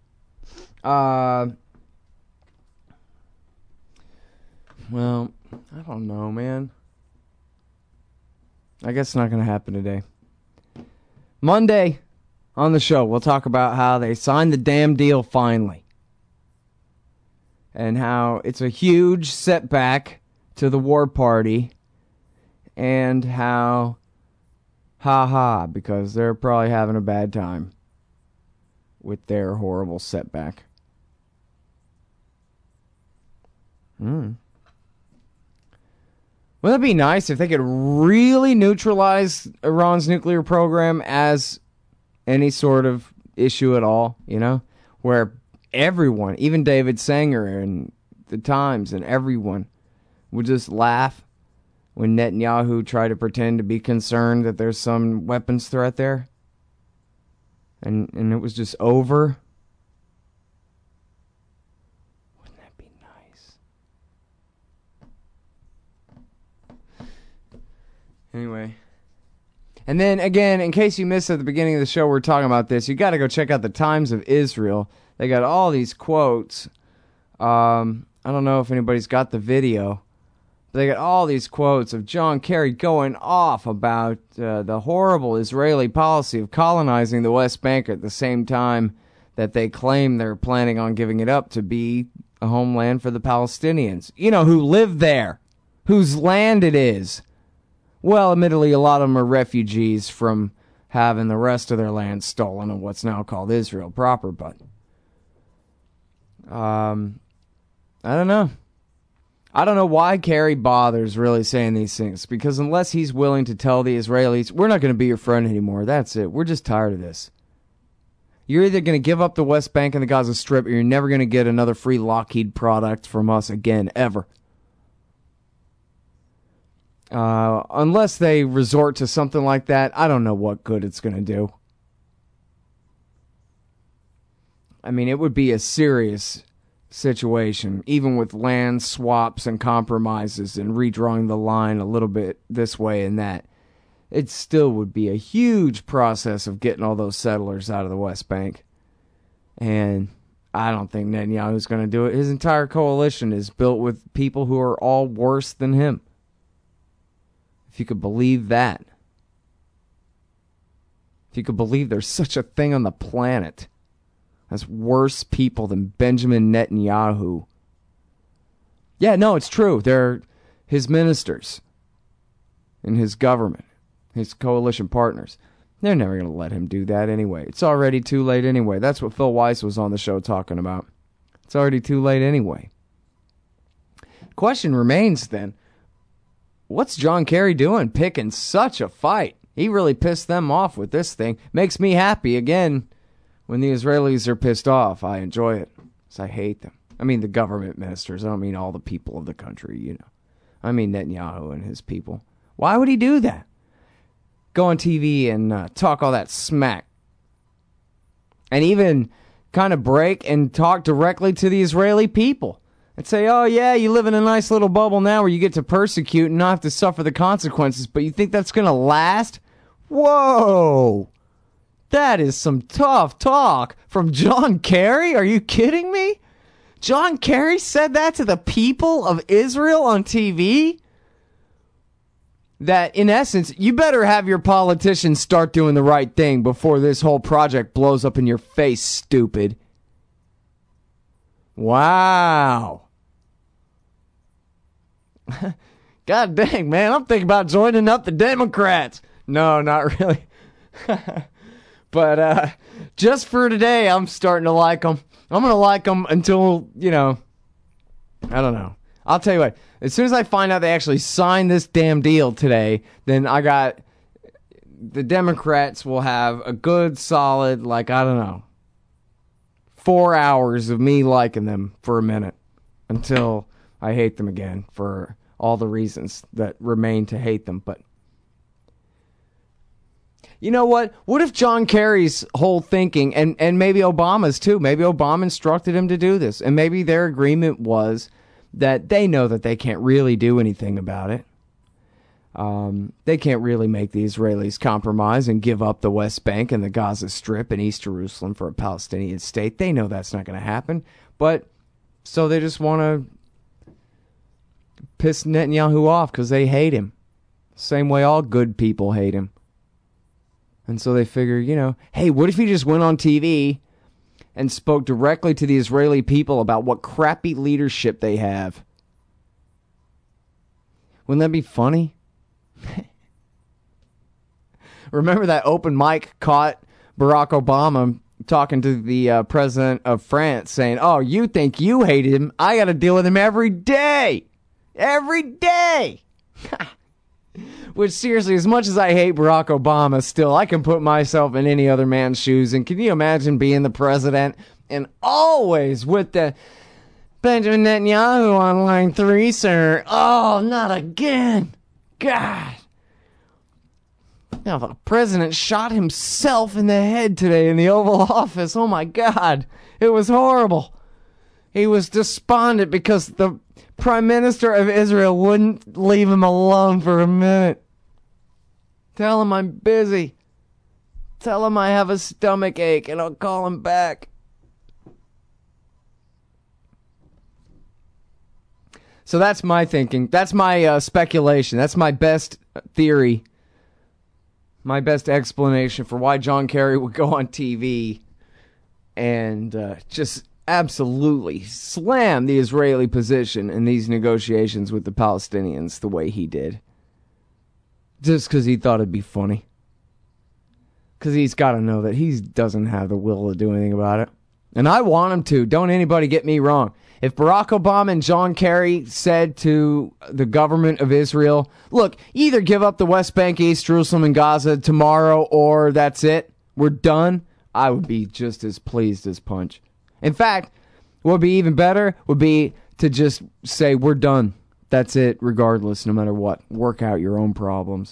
Well, I don't know, man. I guess it's not going to happen today. Monday on the show, we'll talk about how they signed the damn deal finally. And how it's a huge setback to the war party. And how... because they're probably having a bad time with their horrible setback. Wouldn't it be nice if they could really neutralize Iran's nuclear program as any sort of issue at all, where everyone, even David Sanger and the Times and everyone, would just laugh when Netanyahu tried to pretend to be concerned that there's some weapons threat there. And it was just over. Wouldn't that be nice? Anyway. And then, again, in case you missed at the beginning of the show, we're talking about this. You got to go check out the Times of Israel. They got all these quotes. I don't know if anybody's got the video. They got all these quotes of John Kerry going off about the horrible Israeli policy of colonizing the West Bank at the same time that they claim they're planning on giving it up to be a homeland for the Palestinians. Who live there, whose land it is. Well, admittedly, a lot of them are refugees from having the rest of their land stolen in what's now called Israel proper, but I don't know. I don't know why Kerry bothers really saying these things, because unless he's willing to tell the Israelis, we're not going to be your friend anymore, that's it. We're just tired of this. You're either going to give up the West Bank and the Gaza Strip, or you're never going to get another free Lockheed product from us again, ever. Unless they resort to something like that, I don't know what good it's going to do. It would be a serious situation, even with land swaps and compromises and redrawing the line a little bit this way and that. It still would be a huge process of getting all those settlers out of the West Bank. And I don't think Netanyahu's going to do it. His entire coalition is built with people who are all worse than him. If you could believe that. you could believe there's such a thing on the planet. That's worse people than Benjamin Netanyahu. Yeah, no, it's true. They're his ministers in his government, his coalition partners. They're never going to let him do that anyway. It's already too late anyway. That's what Phil Weiss was on the show talking about. It's already too late anyway. Question remains then, what's John Kerry doing picking such a fight? He really pissed them off with this thing. Makes me happy, again, when the Israelis are pissed off. I enjoy it, because I hate them. I mean the government ministers. I don't mean all the people of the country, you know. I mean Netanyahu and his people. Why would he do that? Go on TV and talk all that smack. And even kind of break and talk directly to the Israeli people. And say, oh yeah, you live in a nice little bubble now where you get to persecute and not have to suffer the consequences, but you think that's going to last? Whoa! That is some tough talk from John Kerry? Are you kidding me? John Kerry said that to the people of Israel on TV? That, in essence, you better have your politicians start doing the right thing before this whole project blows up in your face, stupid. Wow. God dang, man, I'm thinking about joining up the Democrats. No, not really. But just for today, I'm starting to like them. I'm going to like them until, you know, I don't know. I'll tell you what, as soon as I find out they actually signed this damn deal today, then the Democrats will have a good, solid, like, I don't know, 4 hours of me liking them for a minute until I hate them again for all the reasons that remain to hate them. But you know what? What if John Kerry's whole thinking, and maybe Obama's too, maybe Obama instructed him to do this, and maybe their agreement was that they know that they can't really do anything about it. They can't really make the Israelis compromise and give up the West Bank and the Gaza Strip and East Jerusalem for a Palestinian state. They know that's not going to happen. But so they just want to piss Netanyahu off because they hate him. Same way all good people hate him. And so they figure, you know, hey, what if he just went on TV and spoke directly to the Israeli people about what crappy leadership they have? Wouldn't that be funny? Remember that open mic caught Barack Obama talking to the president of France saying, oh, you think you hate him? I got to deal with him every day. Every day. Which, seriously, as much as I hate Barack Obama, still, I can put myself in any other man's shoes. And can you imagine being the president and always with the Benjamin Netanyahu on line 3, sir? Oh, not again. God. Now, the president shot himself in the head today in the Oval Office. Oh, my God. It was horrible. He was despondent because the Prime Minister of Israel wouldn't leave him alone for a minute. Tell him I'm busy. Tell him I have a stomach ache and I'll call him back. So that's my thinking. That's my speculation. That's my best theory. My best explanation for why John Kerry would go on TV and just absolutely slam the Israeli position in these negotiations with the Palestinians the way he did. Just because he thought it'd be funny. Because he's got to know that he doesn't have the will to do anything about it. And I want him to. Don't anybody get me wrong. If Barack Obama and John Kerry said to the government of Israel, look, either give up the West Bank, East Jerusalem, and Gaza tomorrow, or that's it, we're done, I would be just as pleased as punch. In fact, what would be even better would be to just say, we're done. That's it, regardless, no matter what. Work out your own problems.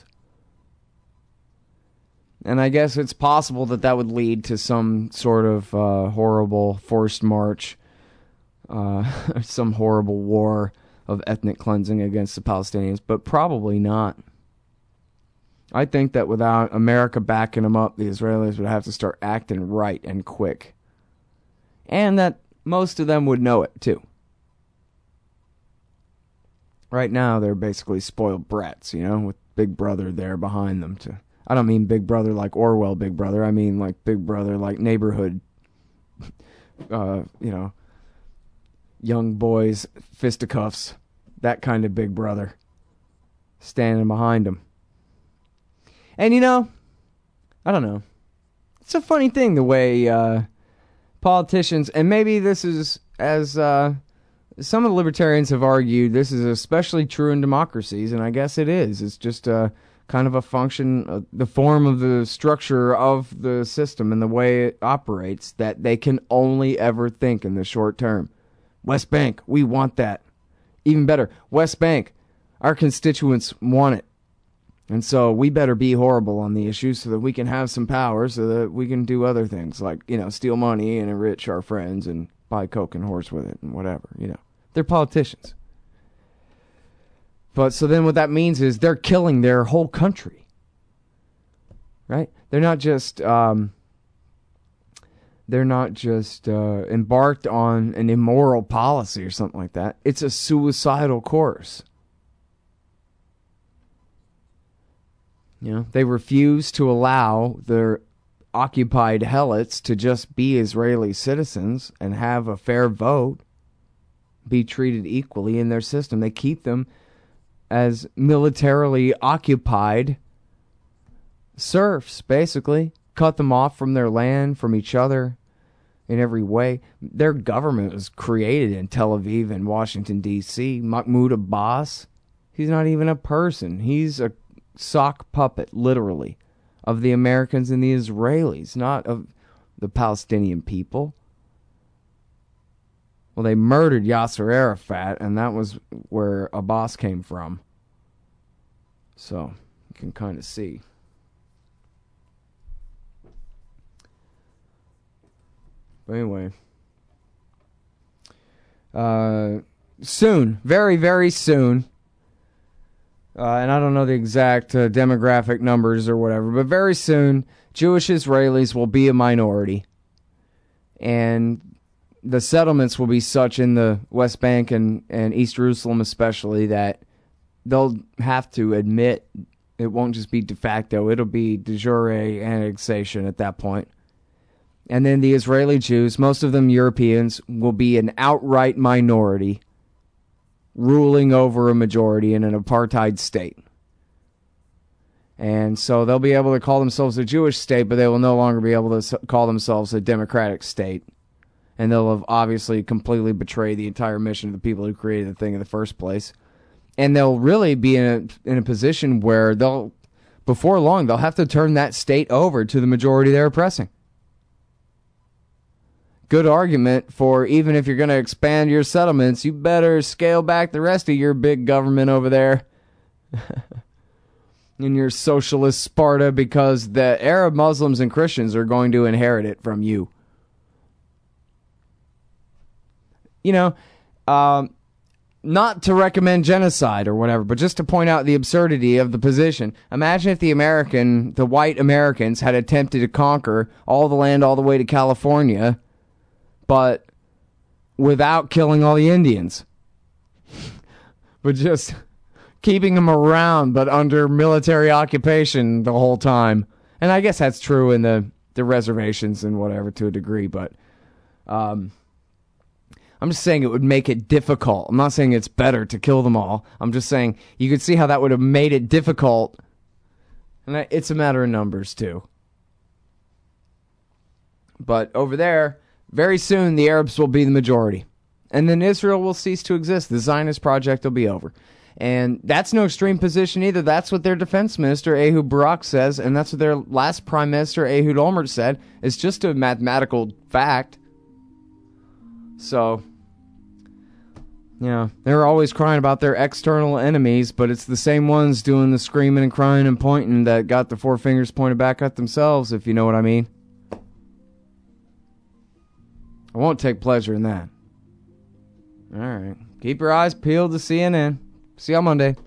And I guess it's possible that that would lead to some sort of horrible forced march, some horrible war of ethnic cleansing against the Palestinians, but probably not. I think that without America backing them up, the Israelis would have to start acting right and quick. And that most of them would know it, too. Right now, they're basically spoiled brats, you know, with Big Brother there behind them to I don't mean Big Brother like Orwell Big Brother. I mean like Big Brother like neighborhood, young boys, fisticuffs, that kind of Big Brother, standing behind them. And I don't know. It's a funny thing the way politicians, and maybe this is, as some of the libertarians have argued, this is especially true in democracies, and I guess it is. It's just kind of a function, the form of the structure of the system and the way it operates, that they can only ever think in the short term. West Bank, we want that. Even better, West Bank, our constituents want it. And so we better be horrible on the issue so that we can have some power so that we can do other things like, steal money and enrich our friends and buy Coke and horse with it and whatever, They're politicians. But so then what that means is they're killing their whole country. Right? They're not just embarked on an immoral policy or something like that. It's a suicidal course. They refuse to allow their occupied helots to just be Israeli citizens and have a fair vote, be treated equally in their system. They keep them as militarily occupied serfs, basically. Cut them off from their land, from each other, in every way. Their government was created in Tel Aviv and Washington, D.C. Mahmoud Abbas, he's not even a person. He's a sock puppet, literally, of the Americans and the Israelis, not of the Palestinian people. Well, they murdered Yasser Arafat, and that was where Abbas came from. So, you can kind of see. But anyway. Soon, very, very soon, and I don't know the exact demographic numbers or whatever, but very soon, Jewish Israelis will be a minority. And the settlements will be such in the West Bank and East Jerusalem especially that they'll have to admit it won't just be de facto, it'll be de jure annexation at that point. And then the Israeli Jews, most of them Europeans, will be an outright minority, ruling over a majority in an apartheid state. And so they'll be able to call themselves a Jewish state, but they will no longer be able to call themselves a democratic state. And they'll have obviously completely betrayed the entire mission of the people who created the thing in the first place. And they'll really be in a position where before long, they'll have to turn that state over to the majority they're oppressing. Good argument for, even if you're going to expand your settlements, you better scale back the rest of your big government over there in your socialist Sparta, because the Arab Muslims and Christians are going to inherit it from you. Not to recommend genocide or whatever, but just to point out the absurdity of the position. Imagine if the white Americans had attempted to conquer all the land all the way to California, but without killing all the Indians. But just keeping them around, but under military occupation the whole time. And I guess that's true in the reservations and whatever to a degree, but I'm just saying it would make it difficult. I'm not saying it's better to kill them all. I'm just saying you could see how that would have made it difficult. And it's a matter of numbers, too. But over there, very soon the Arabs will be the majority. And then Israel will cease to exist. The Zionist project will be over. And that's no extreme position either. That's what their defense minister, Ehud Barak, says. And that's what their last prime minister, Ehud Olmert, said. It's just a mathematical fact. So, they're always crying about their external enemies, but it's the same ones doing the screaming and crying and pointing that got the four fingers pointed back at themselves, if you know what I mean. I won't take pleasure in that. All right. Keep your eyes peeled to CNN. See you on Monday.